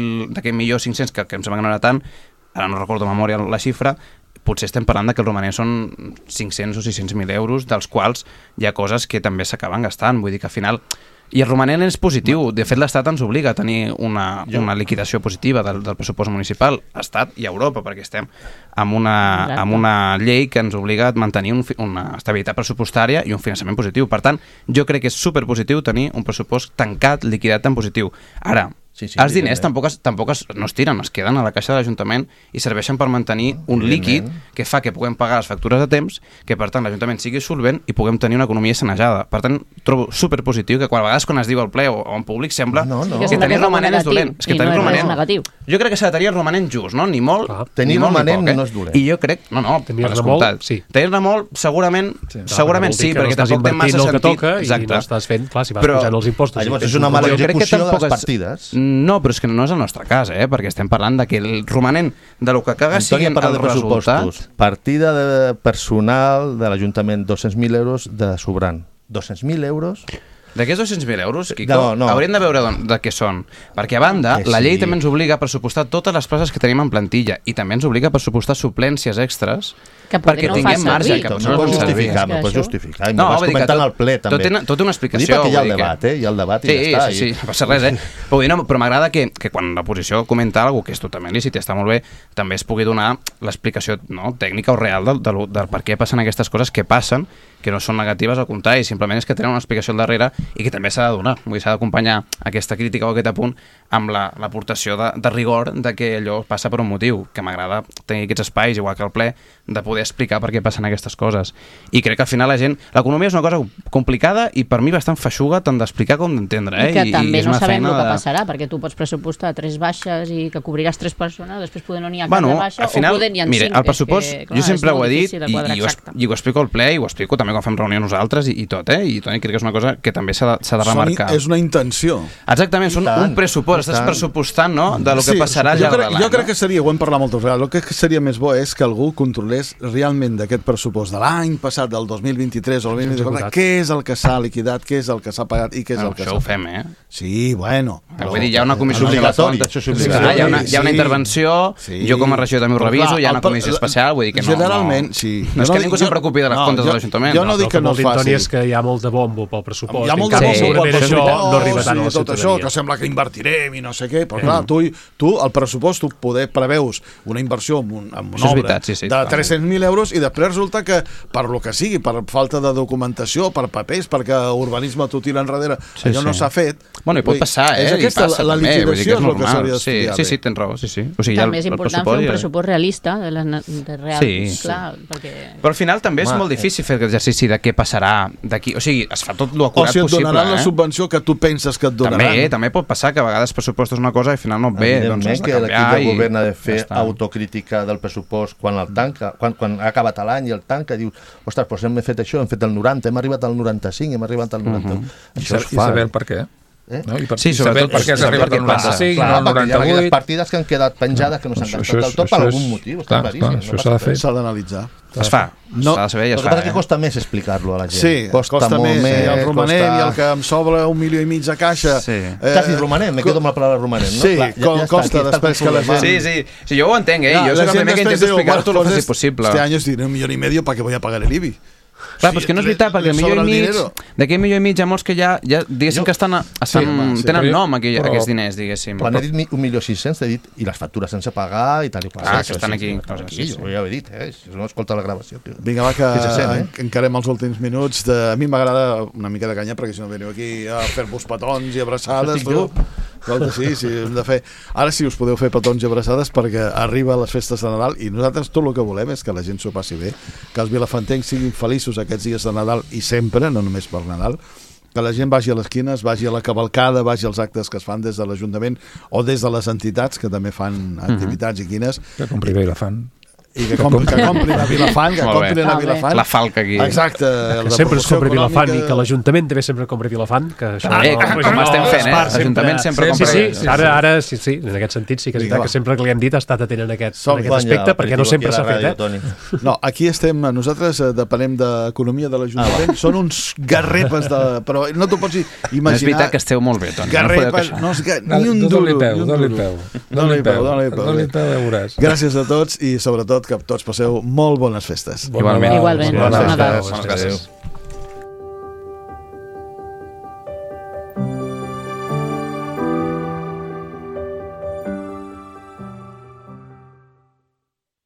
1.500.000 que em sembla que no era tant, ara no recordo de memòria la xifra, potser estem parlant que el romanent són 500 o 600.000 euros, dels quals hi ha coses que també s'acaben gastant, vull dir que al final... I el romanent és positiu, de fet l'Estat ens obliga a tenir una liquidació positiva del pressupost municipal, Estat i Europa, perquè estem amb una llei que ens obliga a mantenir una estabilitat pressupostària i un finançament positiu. Per tant, jo crec que és superpositiu tenir un pressupost tancat, liquidat en positiu. Ara, els diners tampoc no es tiren, es queden a la caixa de l'Ajuntament i serveixen per mantenir un líquid que fa que puguem pagar les factures a temps, que per tant l'Ajuntament sigui solvent i puguem tenir una economia sanejada. Per tant, trobo superpositiu que a vegades quan es diu al ple o en públic sembla que tenir romanent és dolent. És que tenir romanent... Jo crec que s'ha de tenir el romanent just, no? Ni molt ni poc. Tenir romanent no és dolent. I jo crec... No, per descomptat. Tenir-ne molt, segurament sí, perquè tampoc té massa sentit. I no estàs fent, clar, si vas pujant els impostos. Llavors és una mala execució de les partides. No, però és que no és el nostre cas, perquè estem parlant de que el romanent de lo que caga sigui el resultat. Partida de personal de l'Ajuntament, 200.000 euros de sobrant. 200.000 euros... D'aquests 200.000 euros, Quico, hauríem de veure de què són. Perquè a banda, la llei també ens obliga a pressupostar totes les places que tenim en plantilla i també ens obliga a pressupostar suplències extres perquè tinguem marge. No pots justificar. No, vas comentant al ple, també. Tot una explicació. Perquè hi ha el debat, hi ha el debat i ja està. Sí, no passa res, Però m'agrada que quan l'oposició comenta alguna cosa que és totalment lícit i està molt bé, també es pugui donar l'explicació tècnica o real del per què passen aquestes coses que passen, que no són negatives, al contrari, simplement és que tenen una explicació al darrere i que també s'ha de donar. Vull dir, s'ha d'acompanyar aquesta crítica o aquest apunt amb l'aportació de rigor de que allò passa per un motiu, que m'agrada tenir aquests espais, igual que el ple, de poder explicar per què passen aquestes coses. I crec que al final l'economia és una cosa complicada i per mi bastant feixuga tant d'explicar com d'entendre. I que també no sabem el que passarà, perquè tu pots pressupostar 3 baixes i que cobriràs 3 persones, després poder no n'hi ha cap de baixa, o poder n'hi ha 5. Mira, el pressupost, jo sempre ho he dit i ho explico al ple i ho explico també quan fem reunions nosaltres i tot, i crec que és una cosa que també s'ha de remarcar. És una intenció. Exactament, són un pressupost, estàs pressupostant, no?, de lo que passarà al llarg de l'any. Jo crec que seria, ho hem parlat moltes vegades, el que seria més bo és que algú controlés realment d'aquest pressupost de l'any passat, del 2023 o el 2024, què és el que s'ha liquidat, què és el que s'ha pagat i què és el que s'ha... Això ho fem, Sí, bueno. Vull dir, hi ha una comissió obligatori. Hi ha una intervenció, jo com a regidor també ho reviso, hi ha una comissió especial, vull dir que no... Generalment, sí. No és que ningú se'n preocupi de les comptes de l'Ajuntament. Jo no dic que no es faci. És que hi ha molt de bombo pel pressupost. molt en de canvi, bo segurament per això pressupost no arriba tant a la i tot això, ciutadania. que sembla que invertirem i no sé què, però clar, tu el pressupost, tu poder preveus una inversió en una Això és obra veritat, sí, de 300.000 euros i després resulta que per lo que sigui, per falta de documentació, per papers, perquè urbanisme t'ho tira enrere, allò no s'ha fet. Bueno, i pot passar, És I aquesta, passa la també, vull dir que liquidació és és el que normal. s'hauria d'estudiar. Sí, tens raó, sí. O sigui, També és important fer un pressupost realista de real, Sí. clar, perquè... Però al final també és molt difícil fer l'exercici de què passarà d'aquí. O sigui, es fa tot l'acurat O si et possible. donaran la subvenció que tu penses que et donaran. També pot passar que a vegades pressupostos una cosa i al final no et ve, doncs has de que canviar. l'equip de govern ha de ja fer està. autocrítica del pressupost quan el tanca, quan ha acabat l'any i el tanca, diu, ostres, doncs hem fet això, hem fet el 90, hem arribat al 95, hem arribat al 91. Això es I fa. saber per què. No? I Sí, saber sobretot per què has arribat al 95, Clar, no al perquè hi ha aquelles 98... partides que han quedat penjades que no s'han gastat del tot per algun motiu, està claríssim. Això s'ha de fer. S'ha d'analitzar. Es fa, s'ha de saber i El es que fa. passa és que costa més explicar-lo a la gent. Sí, costa més. I el romanent i el que em sobra 1,5 milions a caixa. Sí. T'has dit romanent? Me quedo amb la paraula romanent, no? Sí, Clar, costa després que la gent... Sí, jo ho entenc, Jo soc el primer que intento explicar-t'ho el més possible. Este año es dinero 1,5 millones, ¿para qué voy a pagar el IBI? Clar, però és que no és veritat, perquè d'aquí $1,5 milions hi ha molts que ja diguéssim que tenen nom aquests diners, diguéssim. Quan he dit 1.600.000, t'he dit i les factures sense pagar i tal i qual. Ah, que estan aquí. Jo ja ho he dit, si no escolta la gravació. Vinga, va, que encarem els últims minuts. A mi m'agrada una mica de canya, perquè si no veniu aquí a fer-vos petons i abraçades, tu... Sí, hem de fer. Ara sí us podeu fer petons i abraçades perquè arriba les festes de Nadal i nosaltres tot el que volem és que la gent s'ho passi bé, que els vilafantencs siguin feliços aquests dies de Nadal i sempre, no només per Nadal, que la gent vagi a les quines, vagi a la cavalcada, vagi als actes que es fan des de l'Ajuntament o des de les entitats que també fan activitats i quines. Que compri bé la fan. I que comprin a Vilafant, que comprin a Vilafant. La falca aquí. Exacte. Que sempre es compri Vilafant i que l'Ajuntament també sempre compri Vilafant. Com estem fent, l'Ajuntament sempre compra. Sí, ara sí, en aquest sentit sí que és veritat que sempre que li hem dit ha estat atent en aquest aspecte, perquè no sempre s'ha fet. No, aquí estem, nosaltres depenem d'economia de l'Ajuntament, són uns garrepes, però no t'ho pots imaginar. És veritat que esteu molt bé, Toni. Garrepes, ni un duro. Dóna-li peu, ja veuràs. Gràcies a tots i sobretot que tots passeu molt bones festes. Igualment. Igualment. Bones Nadal. festes. Gràcies.